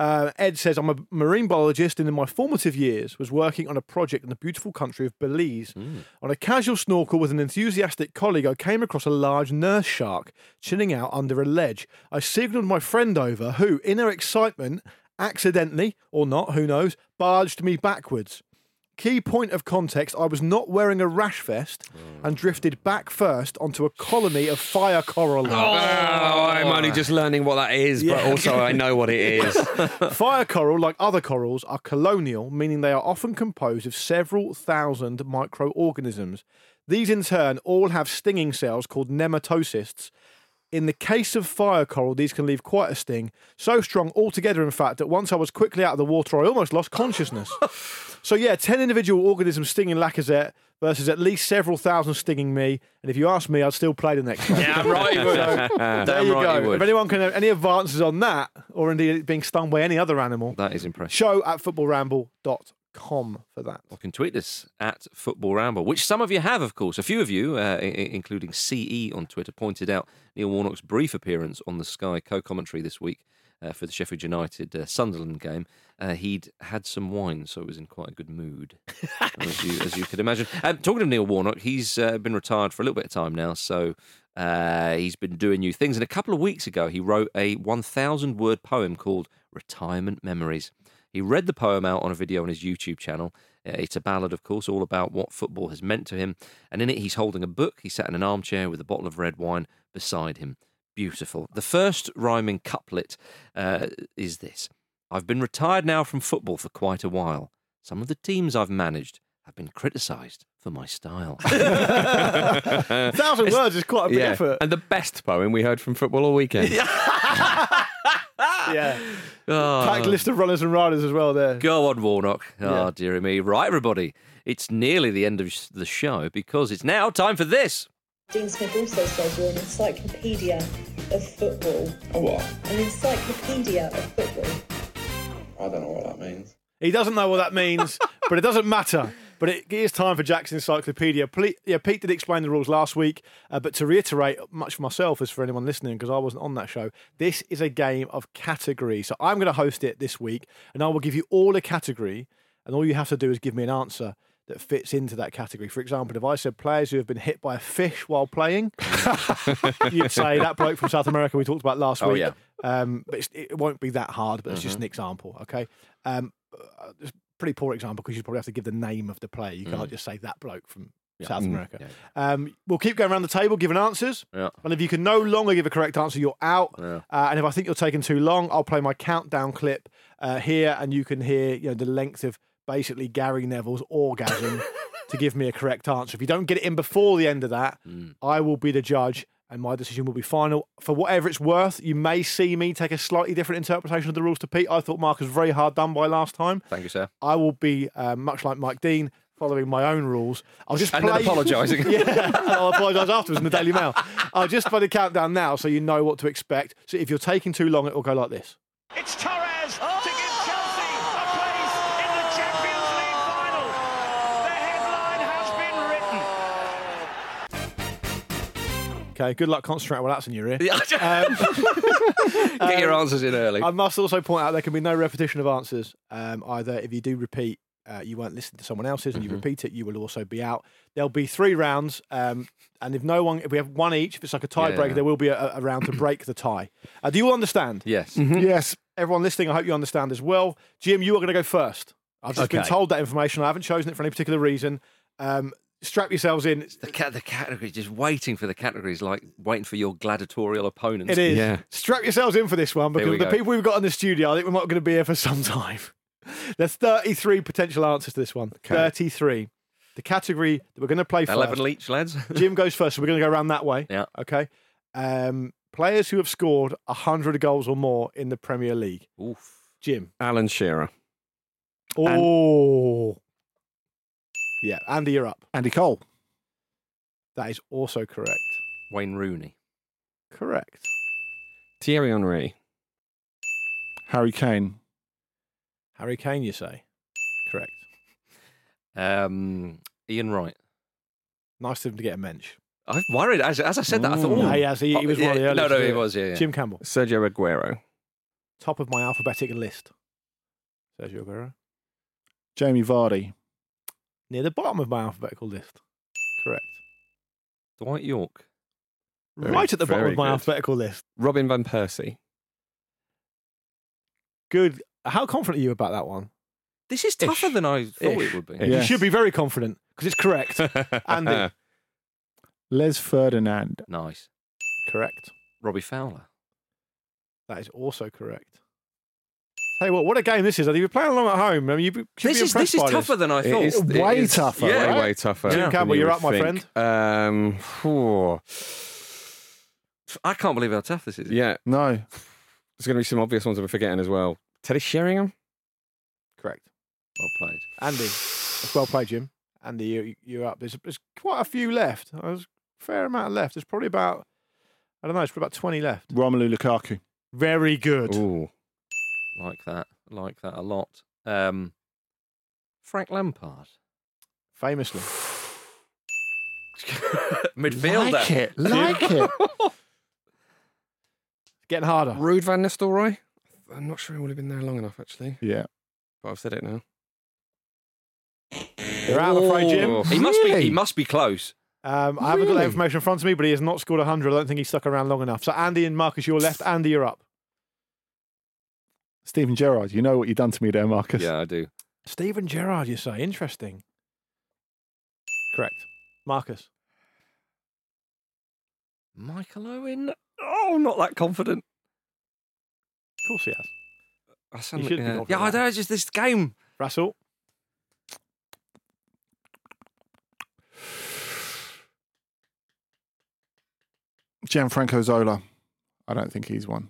Ed says, I'm a marine biologist and in my formative years was working on a project in the beautiful country of Belize. On a casual snorkel with an enthusiastic colleague, I came across a large nurse shark chilling out under a ledge. I signalled my friend over who, in her excitement, accidentally, or not, who knows, barged me backwards. Key point of context, I was not wearing a rash vest and drifted back first onto a colony of fire coral. I'm only just learning what that is, but also I know what it is. Fire coral, like other corals, are colonial, meaning they are often composed of several thousand microorganisms. These in turn all have stinging cells called nematocysts. In the case of fire coral, these can leave quite a sting. So strong altogether, in fact, that once I was quickly out of the water, I almost lost consciousness. So, 10 individual organisms stinging Lacazette versus at least several thousand stinging me. And if you ask me, I'd still play the next one. Yeah, right, you would. There you go. If anyone can have any advances on that, or indeed being stung by any other animal, that is impressive. show@footballramble.com for that. You can tweet us at Football Ramble, which some of you have, of course. A few of you, including CE on Twitter, pointed out Neil Warnock's brief appearance on the Sky co-commentary this week for the Sheffield United Sunderland game. He'd had some wine, so he was in quite a good mood, as you could imagine. Talking of Neil Warnock, he's been retired for a little bit of time now, so he's been doing new things. And a couple of weeks ago, he wrote a 1,000-word poem called Retirement Memories. He read the poem out on a video on his YouTube channel. It's a ballad, of course, all about what football has meant to him. And in it, he's holding a book. He sat in an armchair with a bottle of red wine beside him. Beautiful. The first rhyming couplet is this. I've been retired now from football for quite a while. Some of the teams I've managed have been criticised for my style. 1,000 words is quite a big effort. And the best poem we heard from football all weekend. Packed list of runners and riders as well there. Go on, Warnock. Oh, dearie me. Right, everybody. It's nearly the end of the show because it's now time for this. Dean Smith also says you're an encyclopedia of football. A what? An encyclopedia of football. I don't know what that means. He doesn't know what that means, but it doesn't matter. But it is time for Jack's Encyclopedia. Pete did explain the rules last week, but to reiterate, much for myself as for anyone listening, because I wasn't on that show, this is a game of category. So I'm going to host it this week, and I will give you all a category, and all you have to do is give me an answer that fits into that category. For example, if I said players who have been hit by a fish while playing, you'd say that bloke from South America we talked about last week. Yeah. But it won't be that hard, but it's just an example, okay? Pretty poor example because you probably have to give the name of the player. You can't just say that bloke from South America. Yeah. We'll keep going around the table giving answers. Yeah. And if you can no longer give a correct answer, you're out. Yeah. And if I think you're taking too long, I'll play my countdown clip here, and you can hear the length of basically Gary Neville's orgasm to give me a correct answer. If you don't get it in before the end of that, I will be the judge and my decision will be final. For whatever it's worth, you may see me take a slightly different interpretation of the rules to Pete. I thought Mark was very hard done by last time. Thank you, sir. I will be, much like Mike Dean, following my own rules. I'll just and then apologising. Yeah, I'll apologise afterwards in the Daily Mail. I'll just play the countdown now so you know what to expect. So if you're taking too long, it will go like this. It's Torres to give Chelsea a place in the Champions League final. The headline has been written. Okay, good luck concentrating while that's in your ear. Get your answers in early. I must also point out there can be no repetition of answers. Either if you do repeat, you won't listen to someone else's, and you repeat it, you will also be out. There'll be 3 rounds, and if we have one each, if it's like a tiebreaker, there will be a round to break the tie. Do you all understand? Yes. Yes. Everyone listening, I hope you understand as well. Jim, you are going to go first. I've just been told that information. I haven't chosen it for any particular reason. Strap yourselves in. The category, just waiting for the categories, like waiting for your gladiatorial opponents. It is. Yeah. Strap yourselves in for this one, because the people we've got in the studio, I think we're not going to be here for some time. There's 33 potential answers to this one. Okay. 33. The category that we're going to play 11 first. each, lads. Jim goes first, so we're going to go around that way. Yeah. Okay. Players who have scored 100 goals or more in the Premier League. Oof. Jim. Alan Shearer. Oh. Yeah. Andy, you're up. Andy Cole. That is also correct. Wayne Rooney. Correct. Thierry Henry. Harry Kane. Harry Kane, you say? Correct. Ian Wright. Nice of him to get a mensch. I worried as I said that. I thought, no, he was one of the earliest. No, he was. Yeah. Jim Campbell. Sergio Aguero. Top of my alphabetic list. Sergio Aguero. Jamie Vardy. Near the bottom of my alphabetical list. Correct. Dwight York. Right at the bottom of my alphabetical list. Robin van Persie. Good. How confident are you about that one? This is tougher than I thought it would be. You should be very confident because it's correct. Andy. Les Ferdinand. Nice. Correct. Robbie Fowler. That is also correct. Tell you what a game this is. If you're playing along at home, I mean, you should be impressed This is tougher than I thought. It's way tougher. Yeah, way tougher. Jim Campbell, you're up, my friend. I can't believe how tough this is. Yeah. No. There's going to be some obvious ones I'm forgetting as well. Teddy Sheringham? Correct. Well played. Andy. That's well played, Jim. Andy, you're up. There's quite a few left. There's a fair amount left. There's probably about, I don't know, it's probably about 20 left. Romelu Lukaku. Very good. Ooh. Like that a lot. Frank Lampard. Famously. Midfielder. Like it. Getting harder. Ruud van Nistelrooy? I'm not sure he would have been there long enough, actually. Yeah. But I've said it now. You're out, I'm afraid, Jim. He must be close. I haven't got that information in front of me, but he has not scored 100. I don't think he's stuck around long enough. So Andy and Marcus, you're left. Andy, you're up. Steven Gerrard. You know what you've done to me there, Marcus. Yeah, I do. Steven Gerrard, you say? Interesting. Correct. Marcus. Michael Owen? Oh, I'm not that confident. Of course he has. I know, it's just this game. Russell. Gianfranco Zola. I don't think he's one.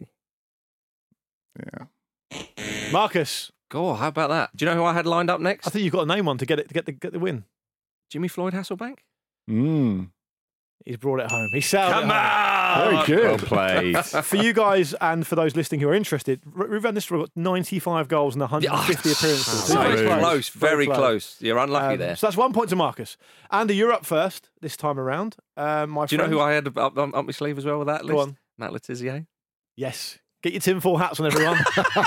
Yeah. Marcus. Go on, how about that? Do you know who I had lined up next? I think you've got to name one to get the win. Jimmy Floyd Hasselbank? He's brought it home. He sailed Come it home. on! Very good. Well played. For you guys and for those listening who are interested, Ruud van Nistelrooy got 95 goals and 150 appearances. Very close. You're unlucky there. So that's 1 point to Marcus. Andy, you're up first this time around. Do you know who I had up my sleeve as well with that list? Go on. Matt Letizia. Yes. Get your tinfoil hats on, everyone.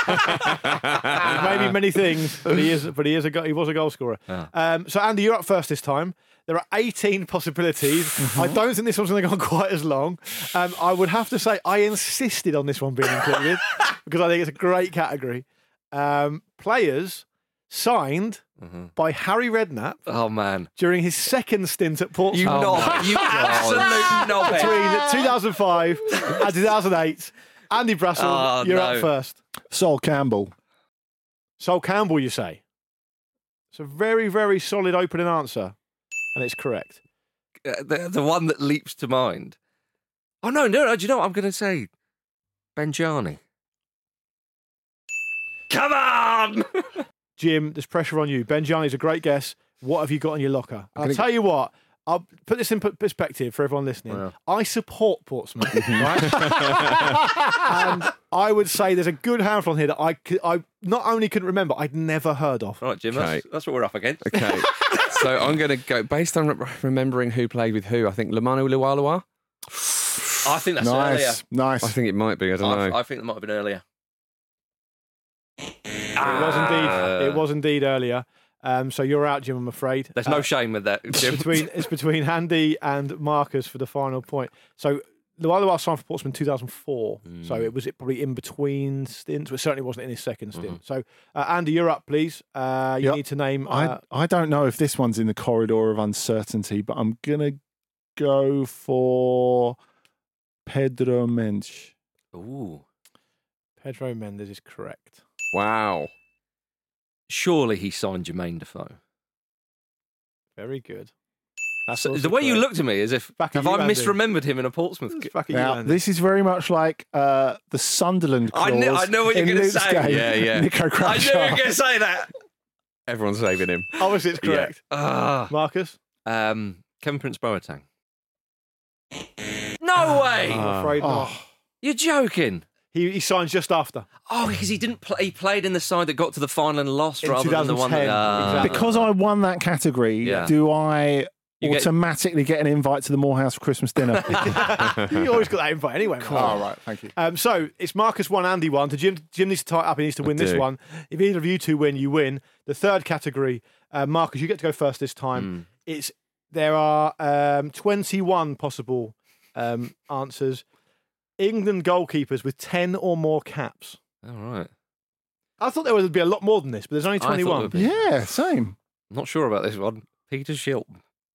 Maybe many things, but he was a goal scorer. Yeah. So Andy, you're up first this time. There are 18 possibilities. I don't think this one's going to go on quite as long. I would have to say I insisted on this one being included because I think it's a great category. Players signed by Harry Redknapp. Oh man! During his second stint at Portsmouth. You absolute knobhead. Between 2005 and 2008. Andy Brassel, you're up first. Sol Campbell. Sol Campbell, you say? It's a very, very solid opening answer, and it's correct. The one that leaps to mind. Oh, no, do you know what I'm going to say? Benjani. Come on! Jim, there's pressure on you. Benjani's a great guess. What have you got in your locker? I'll tell you what. I'll put this in perspective for everyone listening. Wow. I support Portsmouth, right? And I would say there's a good handful on here that I not only couldn't remember, I'd never heard of. Right, Jim, Okay. that's what we're up against. Okay. So I'm going to go, based on remembering who played with who, I think Lamanu Lualua. I think that's earlier. Nice. I think it might be. I don't know. I think that might have been earlier. It was indeed earlier. So you're out, Jim, I'm afraid. There's no shame with that, Jim. It's between Andy and Marcus for the final point. So Lualua signed for Portsmouth in 2004. So it was probably in between stints. Well, it certainly wasn't in his second stint. So Andy, you're up, please. You need to name. I don't know if this one's in the corridor of uncertainty, but I'm gonna go for Pedro Mendes. Ooh. Pedro Mendes is correct. Wow. Surely he signed Jermaine Defoe. Very good. So the way you looked at me as if Back have at you, I Andy. misremembered him in a Portsmouth? Now, this is very much like the Sunderland clause. I know what you're in going to Luke's say. game. Yeah. Nico I knew you were Crouchard. going to say that. Everyone's saving him. Obviously, it's correct. Marcus? Kevin Prince Boateng. No way! I'm afraid not. You're joking. He signed just after. Oh, because he didn't play. He played in the side that got to the final and lost, In rather than the one that. 2010, exactly. Because I won that category, Yeah. do I You get- automatically get an invite to the Morehouse for Christmas dinner? You always got that invite anyway. Oh, right. Thank you. So it's Marcus 1, Andy 1. Jim needs to tie it up. He needs to win this do. one. If either of you two win, you win. The third category, Marcus, you get to go first this time. There are 21 possible answers. England goalkeepers with 10 or more caps. All right. I thought there would be a lot more than this, but there's only I thought there 21. would be. Yeah, same. Not sure about this one. Peter Shilton.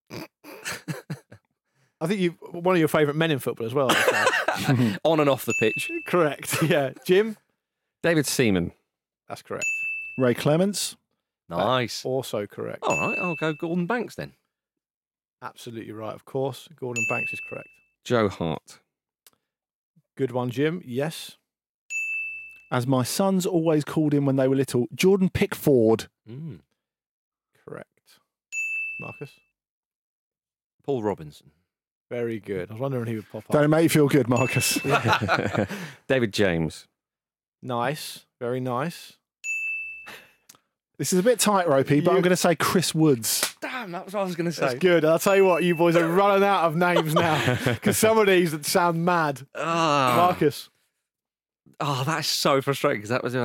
I think one of your favourite men in football as well. On and off the pitch. Correct. Yeah. Jim? David Seaman. That's correct. Ray Clements. Nice. Also correct. All right, I'll go Gordon Banks then. Absolutely right, of course. Gordon Banks is correct. Joe Hart. Good one, Jim. Yes. As my sons always called him when they were little, Jordan Pickford. Correct. Marcus? Paul Robinson. Very good. I was wondering he would pop up. Don't make you feel good, Marcus. David James. Nice. Very nice. This is a bit tight-ropey, but I'm going to say Chris Woods. Damn, that's what I was going to say. That's good. I'll tell you what, you boys are running out of names now because some of these that sound mad. Marcus? Oh, that's so frustrating because that was...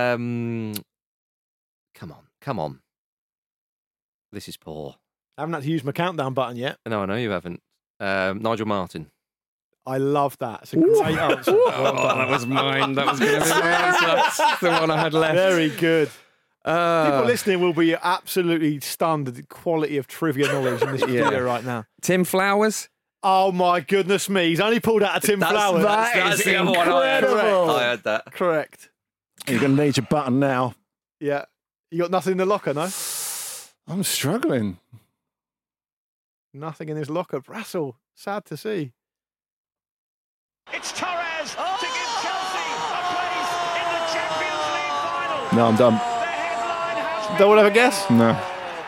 Come on. This is poor. I haven't had to use my countdown button yet. No, I know you haven't. Nigel Martin. I love that. It's a great answer. Oh, that was mine. That was going to be my answer. That's the one I had left. Very good. People listening will be absolutely stunned at the quality of trivia knowledge in this studio right now. Tim Flowers. Oh my goodness me! He's only pulled out a Tim Flowers. That's the other one I had that. Correct. You're going to need your button now. Yeah. You got nothing in the locker, no? I'm struggling. Nothing in his locker. Brassel. Sad to see. It's Torres to give Chelsea a place in the Champions League final. No, I'm done. Don't want to have a guess? No.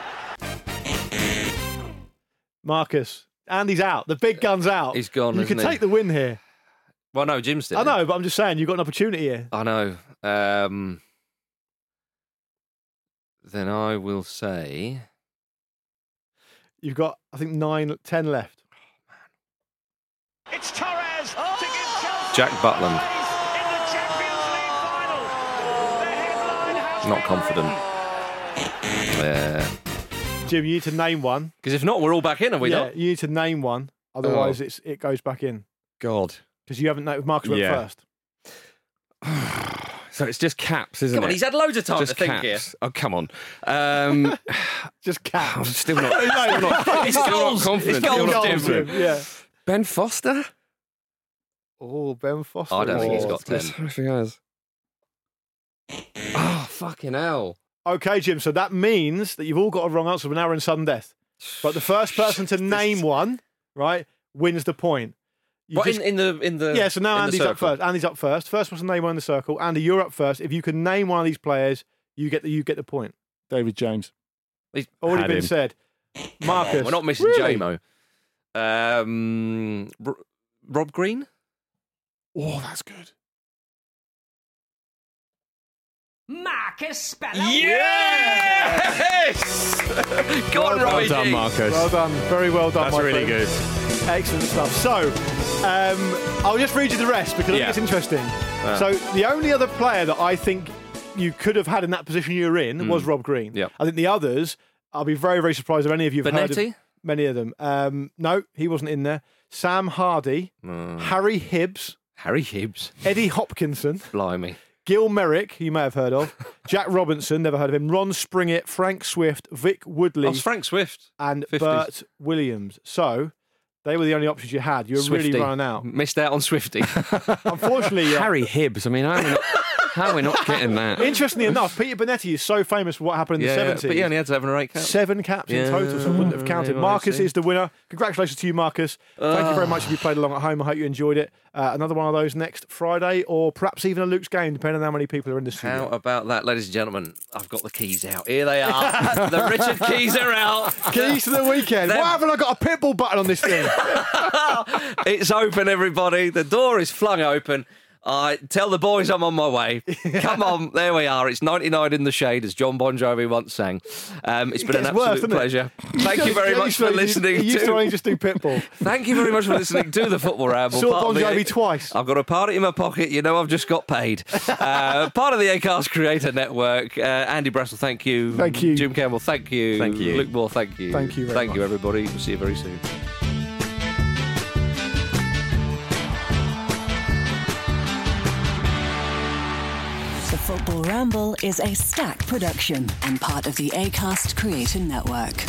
Marcus. Andy's out. The big gun's out. He's gone, You can isn't he? take the win here. Well, no, Jim's still I in. know, but I'm just saying, you've got an opportunity here. I know. Then I will say... You've got, I think, 10 left. It's Torres to give Chelsea Jack Butland. in the Champions League final. The headline has Not confident. Yeah. Jim, you need to name one. Because if not, we're all back in, are we yeah, not? you need to name one. Otherwise, it goes back in. God. Because you haven't named. Marcus went first. So it's just caps, isn't Come it? on, he's had loads of time just to think caps. here. Oh, come on. Just caps. I'm still not It's goals. confident. It's Still not goals, confident. Jim. Yeah. Ben Foster? Oh, Ben Foster. I don't think he's got 10. If he has. Oh, fucking hell. Okay, Jim. So that means that you've all got a wrong answer. We're now in sudden death. But the first person to name one, right, wins the point. What, in the yeah. So now Andy's up first. Andy's up first. First person to name one in the circle. Andy, you're up first. If you can name one of these players, you get the point. David James. He's already been said. Marcus. We're not missing really? JMO. Rob Green. Oh, that's good. Marcus Speller. Yes! Go on, Robbie. Well done, Marcus. Well done. Very well done, That's my really friend. good. Excellent stuff. So, I'll just read you the rest because I think it's interesting. So, the only other player that I think you could have had in that position you're in was Rob Green. Yep. I think the others, I'll be very, very surprised if any of you have heard of many of them. No, he wasn't in there. Sam Hardy, Harry Hibbs. Harry Hibbs. Eddie Hopkinson. Blimey. Gil Merrick, you may have heard of. Jack Robinson, never heard of him. Ron Springett, Frank Swift, Vic Woodley. Oh, it's Frank Swift. And 50s. Bert Williams. So, they were the only options you had. You were really running out. Missed out on Swifty. Unfortunately, Harry Hibbs. I mean, how are we not getting that? Interestingly enough, Peter Bonetti is so famous for what happened in the 70s. But he only had 7 or 8 caps. 7 caps in total, so it wouldn't have counted. Marcus is the winner. Congratulations to you, Marcus. Thank you very much if you played along at home. I hope you enjoyed it. Another one of those next Friday, or perhaps even a Luke's game, depending on how many people are in the studio. How about that, ladies and gentlemen? I've got the keys out. Here they are. The Richard keys are out. Keys to the weekend. Why haven't I got a pitbull button on this thing? It's open, everybody. The door is flung open. Tell the boys I'm on my way. Come on, there we are. It's 99 in the shade, as John Bon Jovi once sang. It's been an absolute pleasure. Thank you very much for listening. You just do Pitbull. Thank you very much for listening to the Football Ramble. Saw Bon Jovi twice. I've got a party in my pocket. You know I've just got paid. Part of the Acast Creator Network. Andy Brassel, thank you. Thank you. Jim Campbell, thank you. Thank you. Luke Moore, thank you. Thank you very much. You, everybody. We'll see you very soon. The Football Ramble is a Stack production and part of the Acast Creator Network.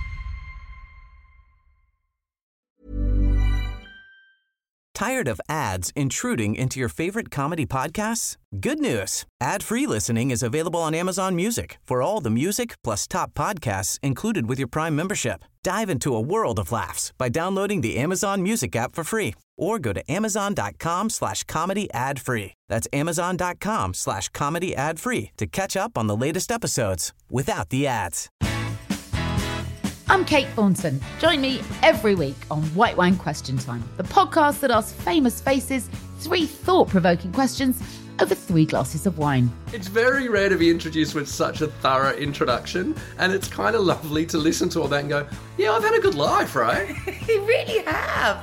Tired of ads intruding into your favorite comedy podcasts? Good news. Ad-free listening is available on Amazon Music for all the music plus top podcasts included with your Prime membership. Dive into a world of laughs by downloading the Amazon Music app for free or go to amazon.com/comedy ad-free. That's amazon.com/comedy ad-free to catch up on the latest episodes without the ads. I'm Kate Thornton. Join me every week on White Wine Question Time, the podcast that asks famous faces 3 thought-provoking questions over 3 glasses of wine. It's very rare to be introduced with such a thorough introduction, and it's kind of lovely to listen to all that and go, yeah, I've had a good life, right? You really have.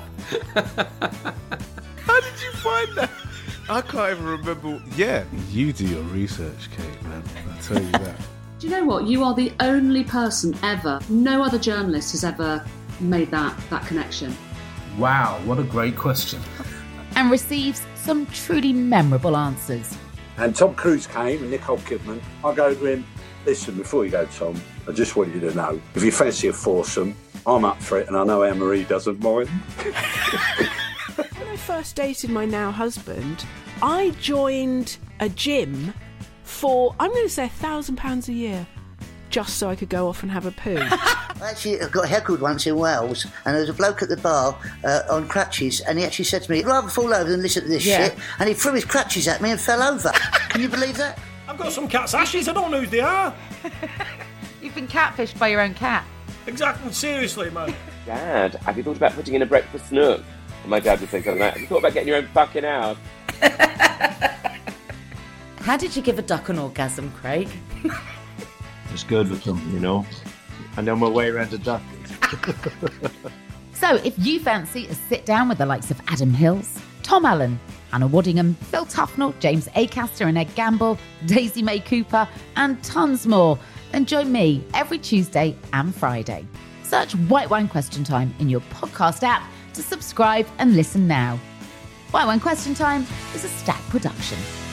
How did you find that? I can't even remember. Yeah, you do your research, Kate, man. I'll tell you that. Do you know what? You are the only person ever, no other journalist has ever made that connection. Wow, what a great question. And receives some truly memorable answers. And Tom Cruise came and Nicole Kidman. I go to him, listen, before you go, Tom, I just want you to know, if you fancy a foursome, I'm up for it, and I know Anne-Marie doesn't mind. When I first dated my now husband, I joined a gym for, I'm going to say £1,000 a year, just so I could go off and have a poo. Actually, I got heckled once in Wales, and there was a bloke at the bar on crutches, and he actually said to me, I'd rather fall over than listen to this shit, and he threw his crutches at me and fell over. Can you believe that? I've got some cat's ashes, I don't know who they are. You've been catfished by your own cat. Exactly, seriously, man. Dad, have you thought about putting in a breakfast nook? And my dad would say something like, have you thought about getting your own fucking house? How did you give a duck an orgasm, Craig? It's good with them, you know. I know my way around a duck. So if you fancy a sit down with the likes of Adam Hills, Tom Allen, Hannah Waddingham, Phil Tufnell, James Acaster and Ed Gamble, Daisy May Cooper and tons more, then join me every Tuesday and Friday. Search White Wine Question Time in your podcast app to subscribe and listen now. White Wine Question Time is a Stack production.